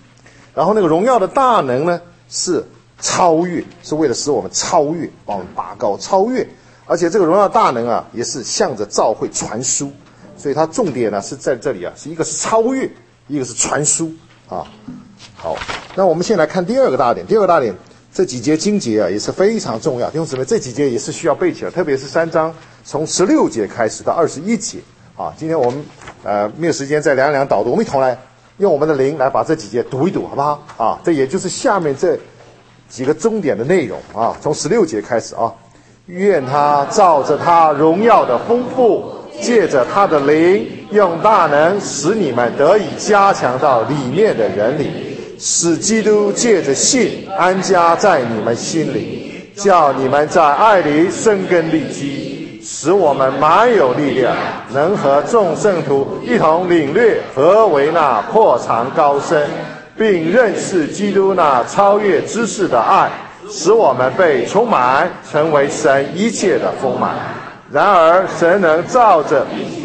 然后那个荣耀的大能呢，是超越，是为了使我们超越，把我们拔高超越。而且这个荣耀大能啊，也是向着教会传输，所以它重点呢是在这里啊，是一个是超越，一个是传输啊。好，那我们先来看第二个大点。第二个大点，这几节经节啊也是非常重要，弟兄姊妹，这几节也是需要背起来，特别是3章从16节开始到21节啊。今天我们没有时间再两导读，我们一同来用我们的灵来把这几节读一读，好不好？啊，这也就是下面这几个重点的内容啊，从16节开始啊。愿他照着他荣耀的丰富，借着他的灵，用大能使你们得以加强到里面的人里，使基督借着信安家在你们心里，叫你们在爱里生根立基，使我们满有力量，能和众圣徒一同领略何为那阔长高深，并认识基督那超越知识的爱，使我们被充满，成为神一切的丰满。然而神能照着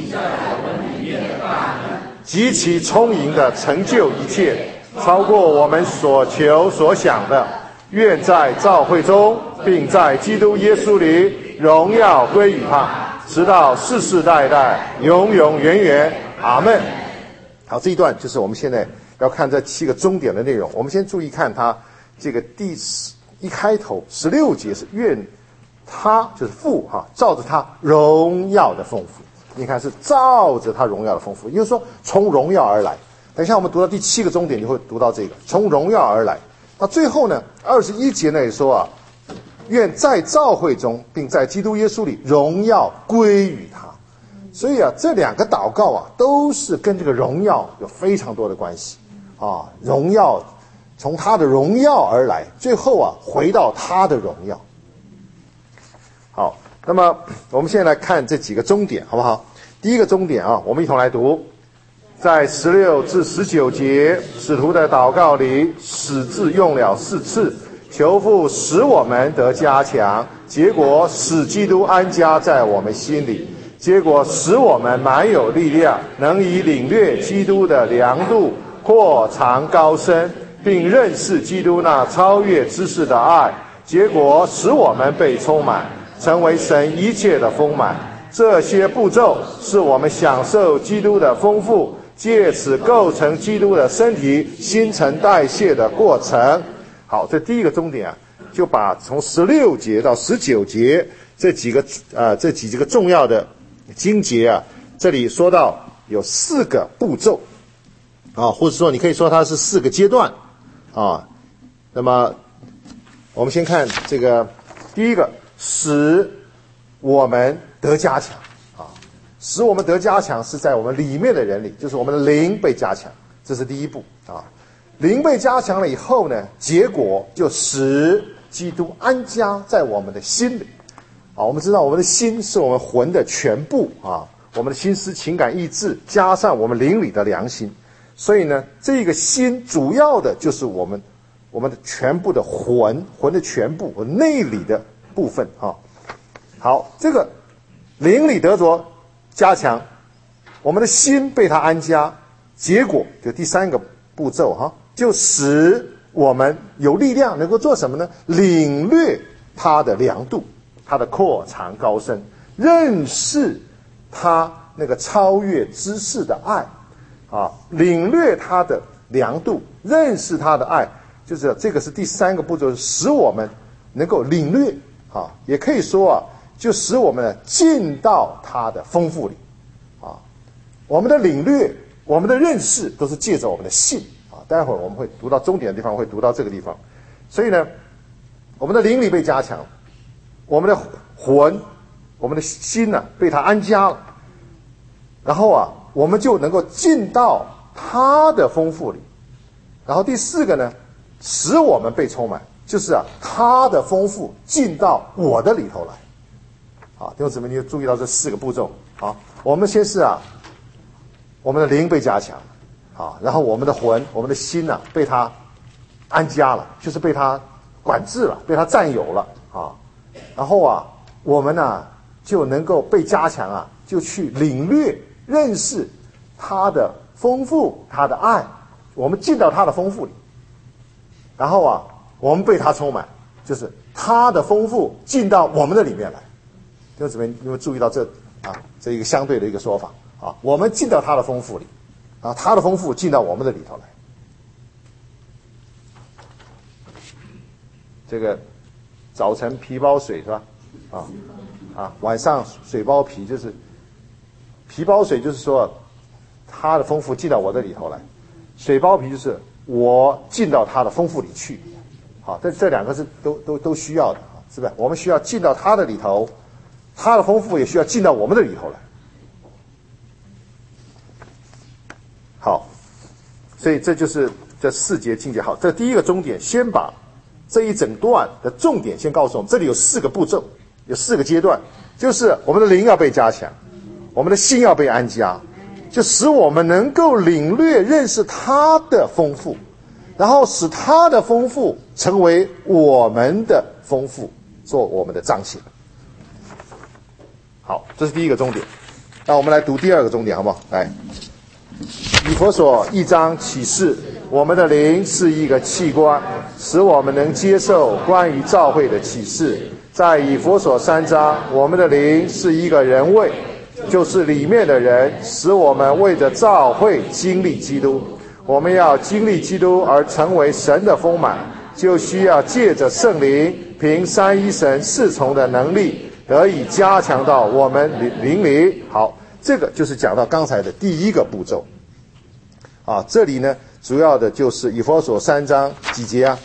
极其充盈的成就一切，超过我们所求所想的。愿在教会中，并在基督耶稣里，荣耀归于他，直到世世代代，永永远远。阿们。好，这一段就是我们现在要看这7个终点的内容。我们先注意看它这个一开头16节是愿他就是父照着他荣耀的丰富，你看是照着他荣耀的丰富，也就是说从荣耀而来。等一下我们读到第7个终点就会读到这个从荣耀而来。那最后呢21节那里说啊，愿在教会中并在基督耶稣里荣耀归于他。所以啊这两个祷告啊都是跟这个荣耀有非常多的关系啊，荣耀从他的荣耀而来，最后啊回到他的荣耀。好，那么我们现在来看这几个终点，好不好？第一个终点啊，我们一同来读，在16至19节，使徒的祷告里，使字用了4次，求父使我们得加强，结果使基督安家在我们心里，结果使我们满有力量，能以领略基督的量度阔长高深，并认识基督那超越知识的爱，结果使我们被充满，成为神一切的丰满。这些步骤是我们享受基督的丰富，借此构成基督的身体新陈代谢的过程。好，这第一个终点啊，就把从16节到19节这几个重要的经节啊，这里说到有4个步骤啊，或者说你可以说它是4个阶段啊。那么我们先看这个第一个，使我们得加强啊，使我们得加强是在我们里面的人里，就是我们的灵被加强，这是第一步啊。灵被加强了以后呢，结果就使基督安家在我们的心里啊。我们知道我们的心是我们魂的全部啊，我们的心思情感意志加上我们灵里的良心，所以呢这个心主要的就是我们的全部的魂的全部内里的部分啊。好，这个灵里得着加强，我们的心被他安家，结果就第3个步骤哈，就使我们有力量能够做什么呢？领略他的量度，他的阔长高深，认识他那个超越知识的爱啊，领略他的量度，认识他的爱，就是这个是第3个步骤，使我们能够领略啊，也可以说啊，就使我们进到他的丰富里啊。我们的领略，我们的认识都是借着我们的信啊。待会儿我们会读到终点的地方，会读到这个地方。所以呢，我们的灵力被加强，我们的魂，我们的心呢被他安家了，然后啊，我们就能够进到他的丰富里。然后第4个呢，使我们被充满，就是啊，他的丰富进到我的里头来。好，弟兄姊妹，你就注意到这4个步骤。好，我们先是啊，我们的灵被加强，啊，然后我们的魂、我们的心啊，被他安家了，就是被他管制了，被他占有了啊。然后啊，我们呢就能够被加强啊，就去领略、认识他的丰富、他的爱，我们进到他的丰富里然后啊，我们被他充满，就是他的丰富进到我们的里面来。弟兄姊妹，你们注意到这一个相对的一个说法啊，我们进到他的丰富里，啊，他的丰富进到我们的里头来。这个早晨皮包水是吧？晚上水包皮，就是皮包水，就是说他的丰富进到我的里头来，水包皮就是我进到他的丰富里去。好，这两个是都需要的，是不是？我们需要进到他的里头，他的丰富也需要进到我们的里头来。好，所以这就是这4节境界。好，这第一个终点，先把这一整段的重点先告诉我们。这里有4个步骤，有4个阶段，就是我们的灵要被加强，我们的心要被安家，就使我们能够领略认识他的丰富，然后使他的丰富成为我们的丰富，做我们的彰显。好，这是第一个终点。那我们来读第2个终点好不好？来，以弗所1章启示，我们的灵是一个器官，使我们能接受关于教会的启示。在以弗所3章，我们的灵是一个人位，就是里面的人，使我们为着教会经历基督。我们要经历基督而成为神的丰满，就需要借着圣灵，凭三一神4重的能力，得以加强到我们灵里。好，这个就是讲到刚才的第一个步骤。这里呢，主要的就是以弗所3章几节啊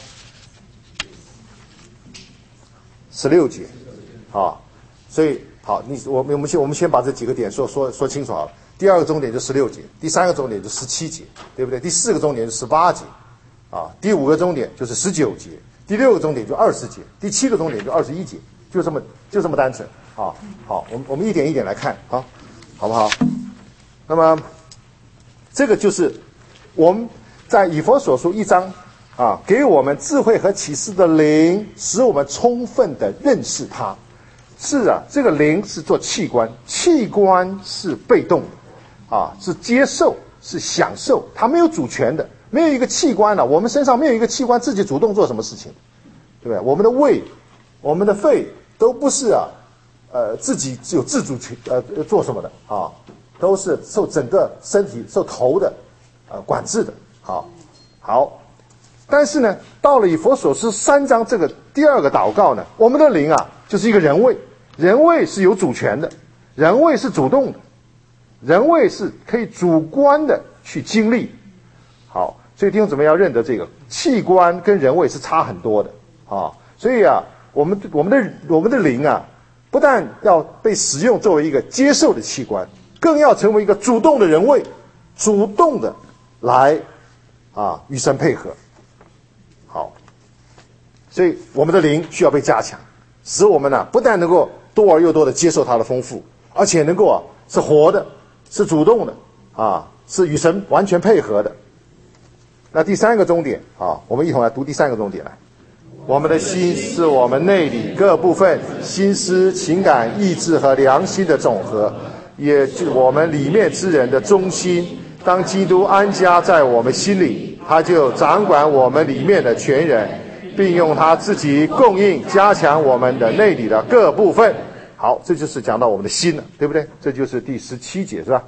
？16节。所以好，我们先把这几个点说清楚好了。第2个终点就16节，第3个终点就17节，对不对？第4个终点就18节，第5个终点就是19节，第6个终点就20节，第7个终点就21节，就这么单纯。好，我们一点一点来看，好不好？那么这个就是我们在以弗所书1章给我们智慧和启示的灵，使我们充分的认识它。是这个灵是做器官，器官是被动的是接受，是享受，它没有主权的。没有一个器官我们身上没有一个器官自己主动做什么事情，对不对？我们的胃，我们的肺都不是自己有自主权做什么的都是受整个身体受头的管制的。好，但是呢，到了以弗所书3章这个第2个祷告呢，我们的灵就是一个人位，人位是有主权的，人位是主动的，人位是可以主观的去经历。好，所以弟兄姊妹要认得这个器官跟人位是差很多的所以我们的灵不但要被使用作为一个接受的器官，更要成为一个主动的人位，主动的来与神配合。好，所以我们的灵需要被加强，使我们不但能够多而又多的接受它的丰富，而且能够是活的，是主动的是与神完全配合的。那第3个终点我们一同来读第3个终点来。我们的心是我们内里各部分心思、情感、意志和良心的总和，也就是我们里面之人的中心。当基督安家在我们心里，他就掌管我们里面的全人，并用他自己供应加强我们的内里的各部分。好，这就是讲到我们的心了，对不对？这就是第17节是吧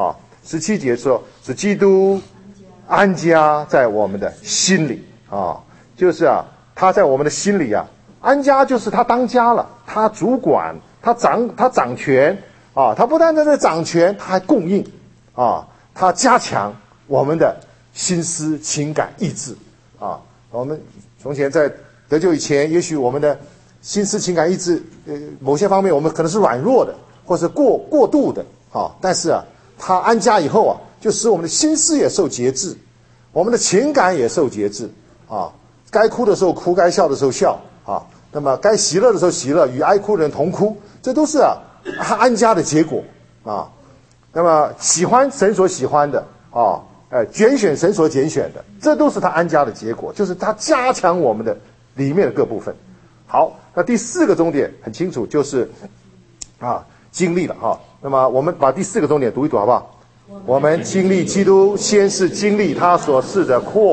？17节说是基督安家在我们的心里就是他在我们的心里安家就是他当家了，他主管，他掌权他不但在这掌权，他还供应他加强我们的心思、情感、意志我们从前在得救以前，也许我们的心思、情感、意志某些方面我们可能是软弱的，或是过度的但是他安家以后就使我们的心思也受节制，我们的情感也受节制该哭的时候哭，该笑的时候笑那么该喜乐的时候喜乐，与爱哭的人同哭，这都是安家的结果那么喜欢神所喜欢的拣选神所拣选的，这都是他安家的结果，就是他加强我们的里面的各部分。好，那第4个终点很清楚，就是经历了那么我们把第4个终点读一读好不好？我们经历基督，先是经历他所赐的阔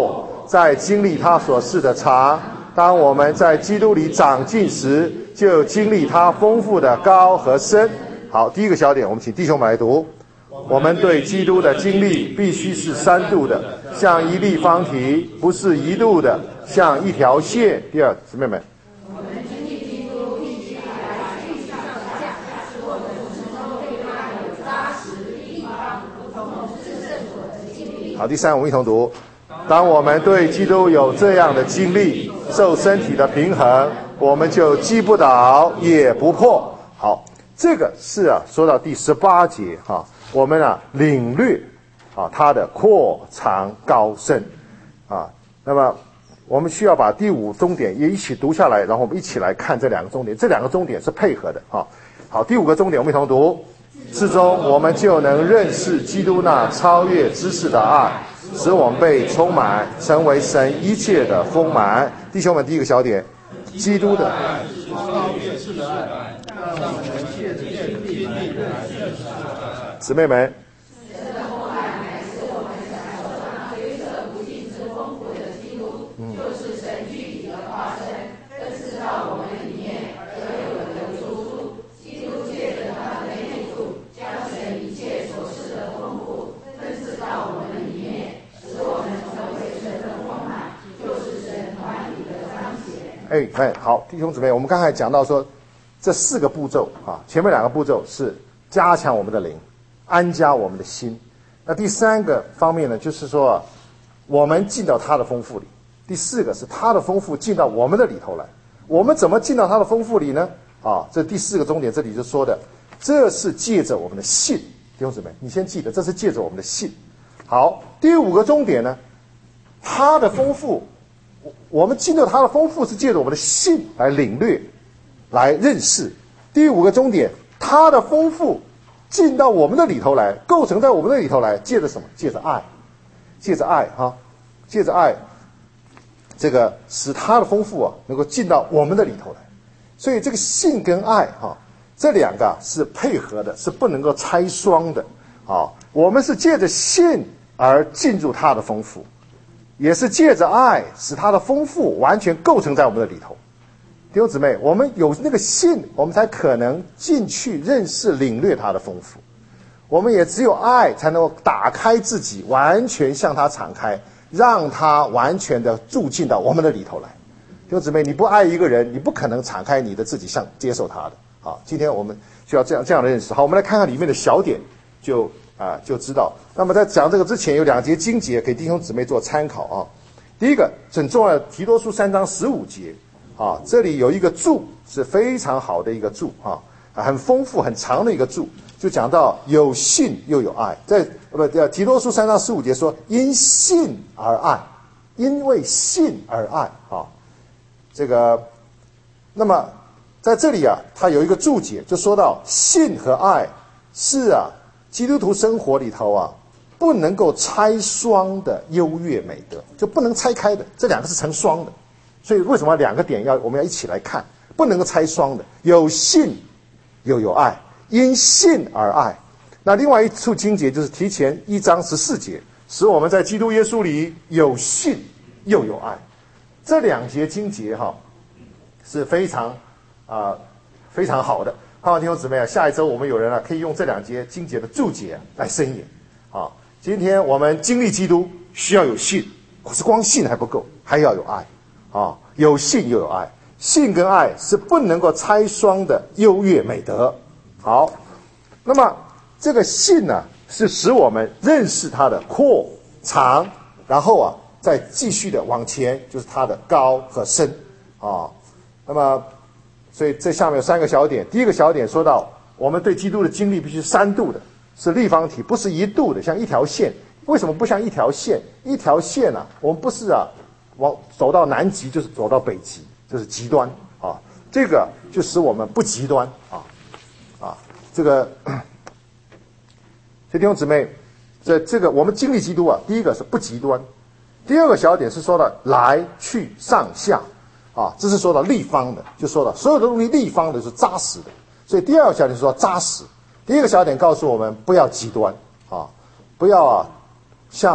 在经历他所示的长。当我们在基督里长进时，就经历他丰富的高和深。好，第一个小点，我们请弟兄们来读。我们对基督的经历必须是3度的，像一立方体，不是1度的，像一条线。第二，姊妹们， 我们经历基督必须来去上下，使我们始终对他有扎实立方不同至圣所的经历。 好，第三，我们一同读。当我们对基督有这样的经历，受身体的平衡，我们就击不倒也不破。好，这个是说到第18节我们领略它的扩长高深那么我们需要把第5重点也一起读下来，然后我们一起来看这2个重点，这2个重点是配合的好，第5个重点我们一同读。至终我们就能认识基督那超越知识的爱，使我们被充满，成为神一切的丰满。弟兄们，第一个小点，基督的爱是超越知识的爱，让我们借着经历来认识他。姊妹们，神的丰满乃是我们享受那推测不尽之丰富的基督，就是神具体的化身，更是到我们里面而有了流出。基督借着他的内住，将神一切所示的丰富更是到我们里面，使我们成为神的丰满，就是神团体的彰显。好，弟兄姊妹，我们刚才讲到说这4个步骤前面2个步骤是加强我们的灵，安家我们的心。那第3个方面呢，就是说我们进到他的丰富里。第4个是他的丰富进到我们的里头来。我们怎么进到他的丰富里呢？这第4个重点，这里就说的，这是借着我们的信。弟兄姊妹，你先记得，这是借着我们的信。好，第5个重点呢，他的丰富，我们进到他的丰富是借着我们的信来领略，来认识。第5个重点，他的丰富进到我们的里头来，构成在我们的里头来，借着什么？借着爱，借着爱借着爱，这个使他的丰富能够进到我们的里头来。所以这个信跟爱这2个是配合的，是不能够拆双的我们是借着信而进入他的丰富，也是借着爱使他的丰富完全构成在我们的里头。弟兄姊妹，我们有那个信，我们才可能进去认识领略他的丰富。我们也只有爱才能够打开自己，完全向他敞开，让他完全的住进到我们的里头来。弟兄姊妹，你不爱一个人，你不可能敞开你的自己向接受他的。好，今天我们需要这样的认识。好，我们来看看里面的小点，就知道。那么在讲这个之前，有2节经节给弟兄姊妹做参考第一个很重要的，提多书3章15节这里有一个注，是非常好的一个注很丰富很长的一个注，就讲到有信又有爱。提多书3章15节说，因信而爱，因为信而爱这个，那么在这里他有一个注解，就说到信和爱是基督徒生活里头不能够拆双的优越美德，就不能拆开的，这2个是成双的。所以为什么2个点我们要一起来看，不能够拆双的，有信又有爱，因信而爱。那另外一处经节就是提前1章14节，使我们在基督耶稣里有信又有爱。这2节经节是非常好的。弟兄姊妹下一周我们有人可以用这2节经节的注解来申言今天我们经历基督需要有信，可是光信还不够，还要有爱有信又有爱，信跟爱是不能够拆双的优越美德。好，那么这个信呢，是使我们认识它的扩长，然后再继续的往前，就是它的高和深那么所以这下面有3个小点。第一个小点说到，我们对基督的经历必须3度的，是立方体，不是1度的，像一条线。为什么不像一条线？一条线我们不是走到南极就是走到北极，这是极端这个就使我们不极端这个所以弟兄姊妹，这个我们经历基督第一个是不极端，第2个小点是说到来去上下这是说到立方的，就说到所有的东西立方的是扎实的，所以第2个小点是说扎实。第1个小点告诉我们不要极端不要像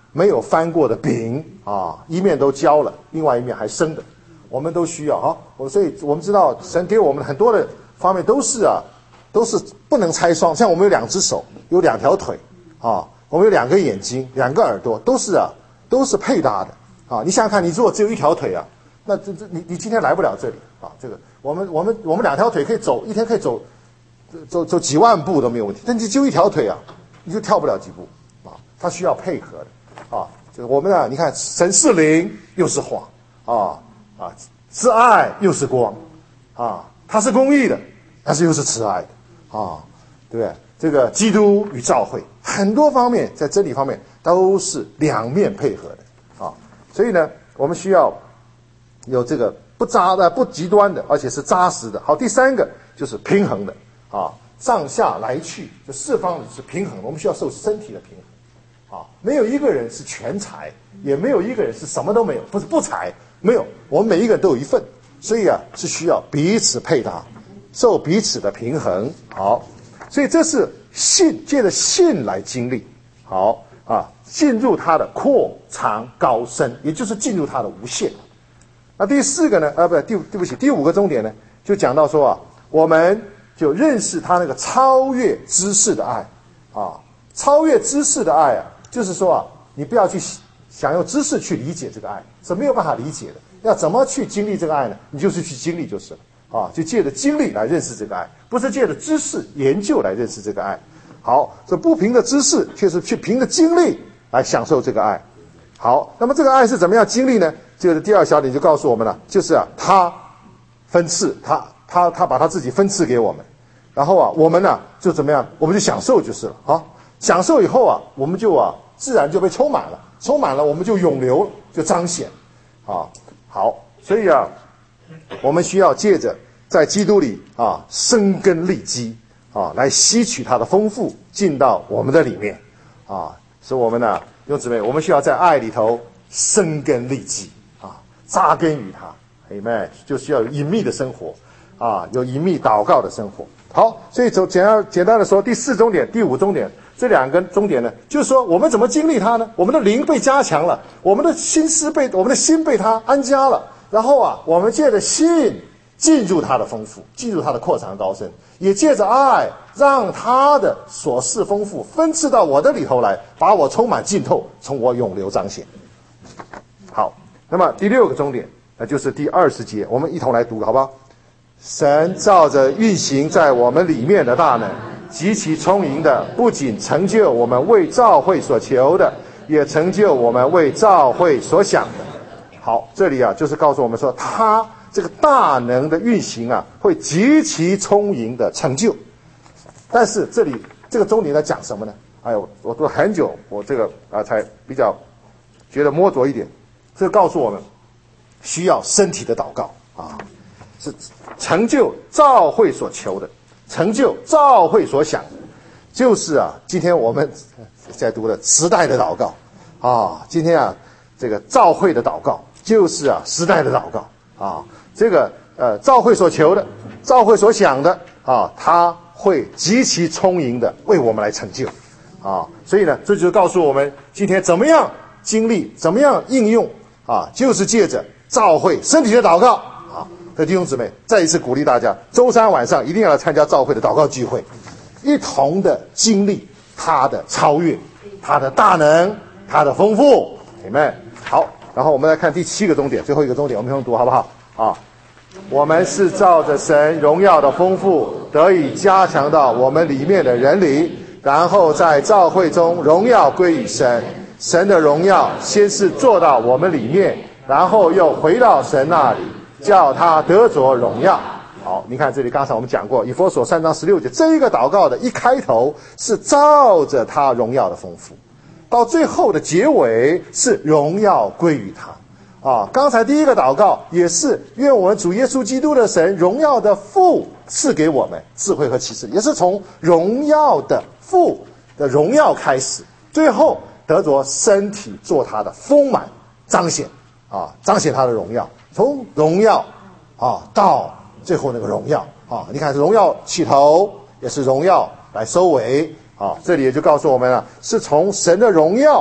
没有翻过的饼啊，一面都焦了，另外一面还生的，我们都需要啊。所以我们知道神给我们很多的方面都是不能拆双，像我们有2只手，有2条腿啊，我们有2个眼睛，2个耳朵，都是配搭的啊。你想想看，你如果只有1条腿啊，那你今天来不了这里啊。这个我们2条腿可以走，一天可以走几万步都没有问题，但你只有1条腿啊，你就跳不了几步啊。它需要配合的啊。这个我们啊，你看神是灵又是火是爱又是光啊，它是公义的，但是又是慈爱的啊，对不对？这个基督与教会很多方面在真理方面都是2面配合的啊，所以呢，我们需要有这个不极端的，而且是扎实的。好，第3个就是平衡的啊，上下来去，就4方是平衡的。我们需要受身体的平衡啊，没有一个人是全才，也没有一个人是什么都没有，不是不才，没有，我们每一个人都有一份，所以啊，是需要彼此配搭，受彼此的平衡。好，所以这是信，借着信来经历。好啊，进入它的扩长高深，也就是进入它的无限。那第4个呢？对不起，第5个重点呢，就讲到说啊，我们就认识他那个超越知识的爱啊，超越知识的爱啊，就是说啊，你不要去想用知识去理解这个爱，是没有办法理解的。要怎么去经历这个爱呢？你就是去经历就是了啊，就借着经历来认识这个爱，不是借着知识研究来认识这个爱。好，这不凭着知识，却是去凭着经历来享受这个爱。好，那么这个爱是怎么样经历呢？这个第2小点就告诉我们了，就是啊，他分赐，他把他自己分赐给我们，然后啊，我们呢就怎么样，我们就享受就是了啊。享受以后啊，我们就自然就被充满了，充满了我们就涌流，就彰显啊。好，所以啊，我们需要借着在基督里啊生根立基啊，来吸取它的丰富进到我们的里面啊。所以我们呢，弟兄姊妹，我们需要在爱里头生根立基啊，扎根于它。Amen， 就需要有隐秘的生活啊，有隐秘祷告的生活。好，所以简单的说，第4重点、第5重点这2个重点呢，就是说我们怎么经历它呢？我们的灵被加强了，我们的心被它安家了，然后啊，我们借着信进入它的丰富，进入它的扩长高深，也借着爱让它的所示丰富分赐到我的里头来，把我充满浸透，从我涌流彰显。好，那么第6个重点，那就是第20节，我们一同来读，好不好？神照着运行在我们里面的大能，极其充盈的，不仅成就我们为教会所求的，也成就我们为教会所想的。好，这里啊，就是告诉我们说，他这个大能的运行啊，会极其充盈的成就。但是这里这个重点在讲什么呢？哎呦，我读了很久，我这个才比较觉得摸着一点。这告诉我们，需要身体的祷告啊。是成就教会所求的，成就教会所想的，就是啊，今天我们在读的时代的祷告啊，今天啊，这个教会的祷告就是啊，时代的祷告啊，这个教会所求的，教会所想的啊，他会极其充盈的为我们来成就啊，所以呢，这就告诉我们今天怎么样经历，怎么样应用啊，就是借着教会身体的祷告。弟兄姊妹，再一次鼓励大家，周3晚上一定要来参加教会的祷告聚会，一同的经历他的超越，他的大能，他的丰富。Amen。好，然后我们来看第7个重点，最后一个重点，我们一同读好不好？啊，我们是照着神荣耀的丰富，得以加强到我们里面的人里，然后在教会中荣耀归于神。神的荣耀先是做到我们里面，然后又回到神那里，叫他得着荣耀。好，你看这里刚才我们讲过以弗所3章16节，这一个祷告的一开头是照着他荣耀的丰富，到最后的结尾是荣耀归于他啊。刚才第一个祷告也是愿我们主耶稣基督的神荣耀的父赐给我们智慧和启示，也是从荣耀的父的荣耀开始，最后得着身体做他的丰满彰显啊，彰显他的荣耀，从荣耀啊到最后那个荣耀啊，你看荣耀起头也是荣耀来收尾啊，这里也就告诉我们了，是从神的荣耀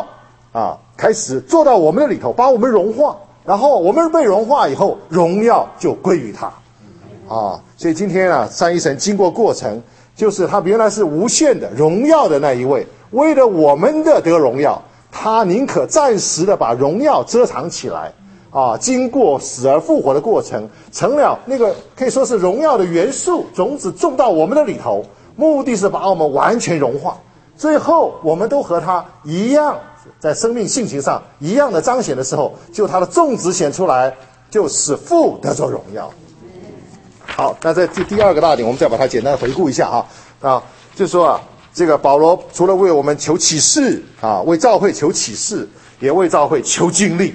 开始做到我们的里头，把我们融化，然后我们被融化以后，荣耀就归于他。所以今天啊，三一神经过过程，就是他原来是无限的荣耀的那一位，为了我们的得荣耀，他宁可暂时的把荣耀遮藏起来，经过死而复活的过程，成了那个可以说是荣耀的元素种子种到我们的里头，目的是把我们完全融化，最后我们都和他一样，在生命性情上一样的彰显的时候，就他的种子显出来，就使父得着荣耀。好，那在第二个大点，我们再把它简单的回顾一下就是说这个保罗除了为我们求启示为教会求启示，也为教会求经历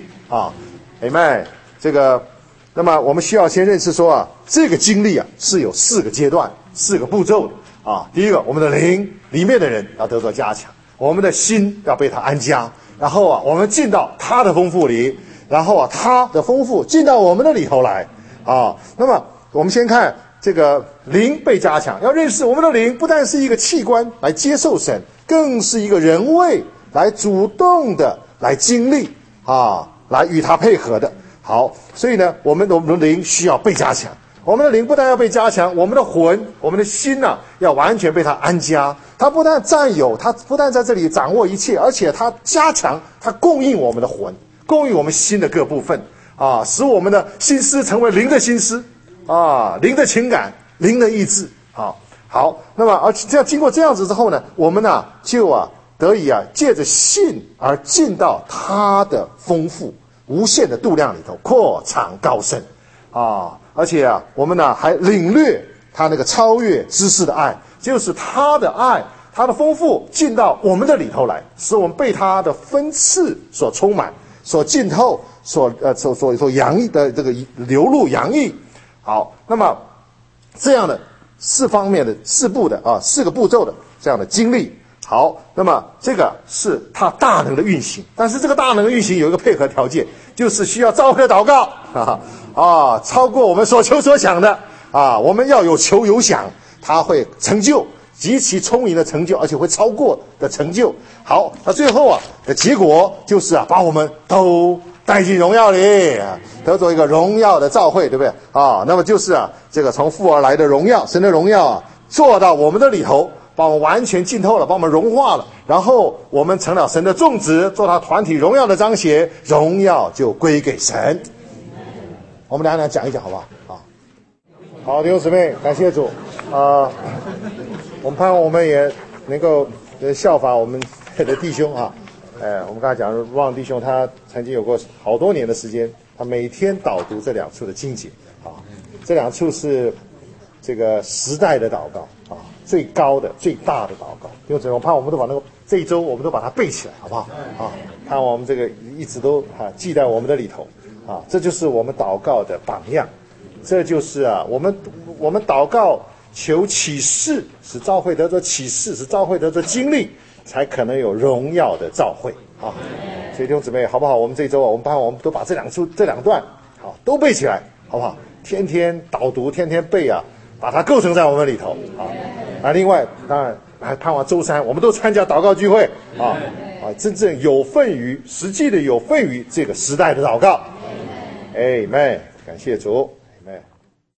Amen。这个，那么我们需要先认识说这个经历是有4个阶段、4个步骤的第一个，我们的灵里面的人要得到加强，我们的心要被他安家，然后我们进到他的丰富里，然后他的丰富进到我们的里头来那么我们先看这个灵被加强，要认识我们的灵不但是一个器官来接受神，更是一个人位来主动的来经历来与他配合的。好，所以呢，我们的灵需要被加强。我们的灵不但要被加强，我们的魂、我们的心要完全被他安家。他不但占有，他不但在这里掌握一切，而且他加强，他供应我们的魂，供应我们心的各部分使我们的心思成为灵的心思灵的情感、灵的意志好，那么而这样经过这样子之后呢，我们就得以借着信而进到他的丰富无限的度量里头，扩长高深而且我们还领略他那个超越知识的爱，就是他的爱，他的丰富进到我们的里头来，使我们被他的分赐所充满、所浸透、所洋溢的这个流露洋溢。好，那么这样的4方面的4步的4个步骤的这样的经历。好，那么这个是他大能的运行，但是这个大能的运行有一个配合条件，就是需要召会祷告超过我们所求所想的我们要有求有想，他会成就极其充盈的成就，而且会超过的成就。好，那最后的结果就是把我们都带进荣耀里，得做一个荣耀的召会，对不对那么就是这个从父而来的荣耀，神的荣耀做到我们的里头，把我们完全浸透了，把我们融化了，然后我们成了神的种植，做他团体荣耀的彰显，荣耀就归给神。我们俩讲一讲好不好好，弟兄姊妹，感谢主我们盼望我们也能够效法我们的弟兄我们刚才讲旺弟兄，他曾经有过好多年的时间，他每天导读这2处的经节这2处是这个时代的祷告最高的最大的祷告。弟兄姊妹，我盼我们都把那个这一周我们都把它背起来，好不好盼我们这个一直都记在我们的里头这就是我们祷告的榜样，这就是我们祷告求启示，使教会得着启示，使教会得着经历，才可能有荣耀的召会所以弟兄姊妹，好不好？我们这周我们盼望我们都把这2段都背起来，好不好？天天导读，天天背把它构成在我们里头另外当然还盼望周3我们都参加祷告聚会真正有份于实际的有份于这个时代的祷告。Amen， 感谢主。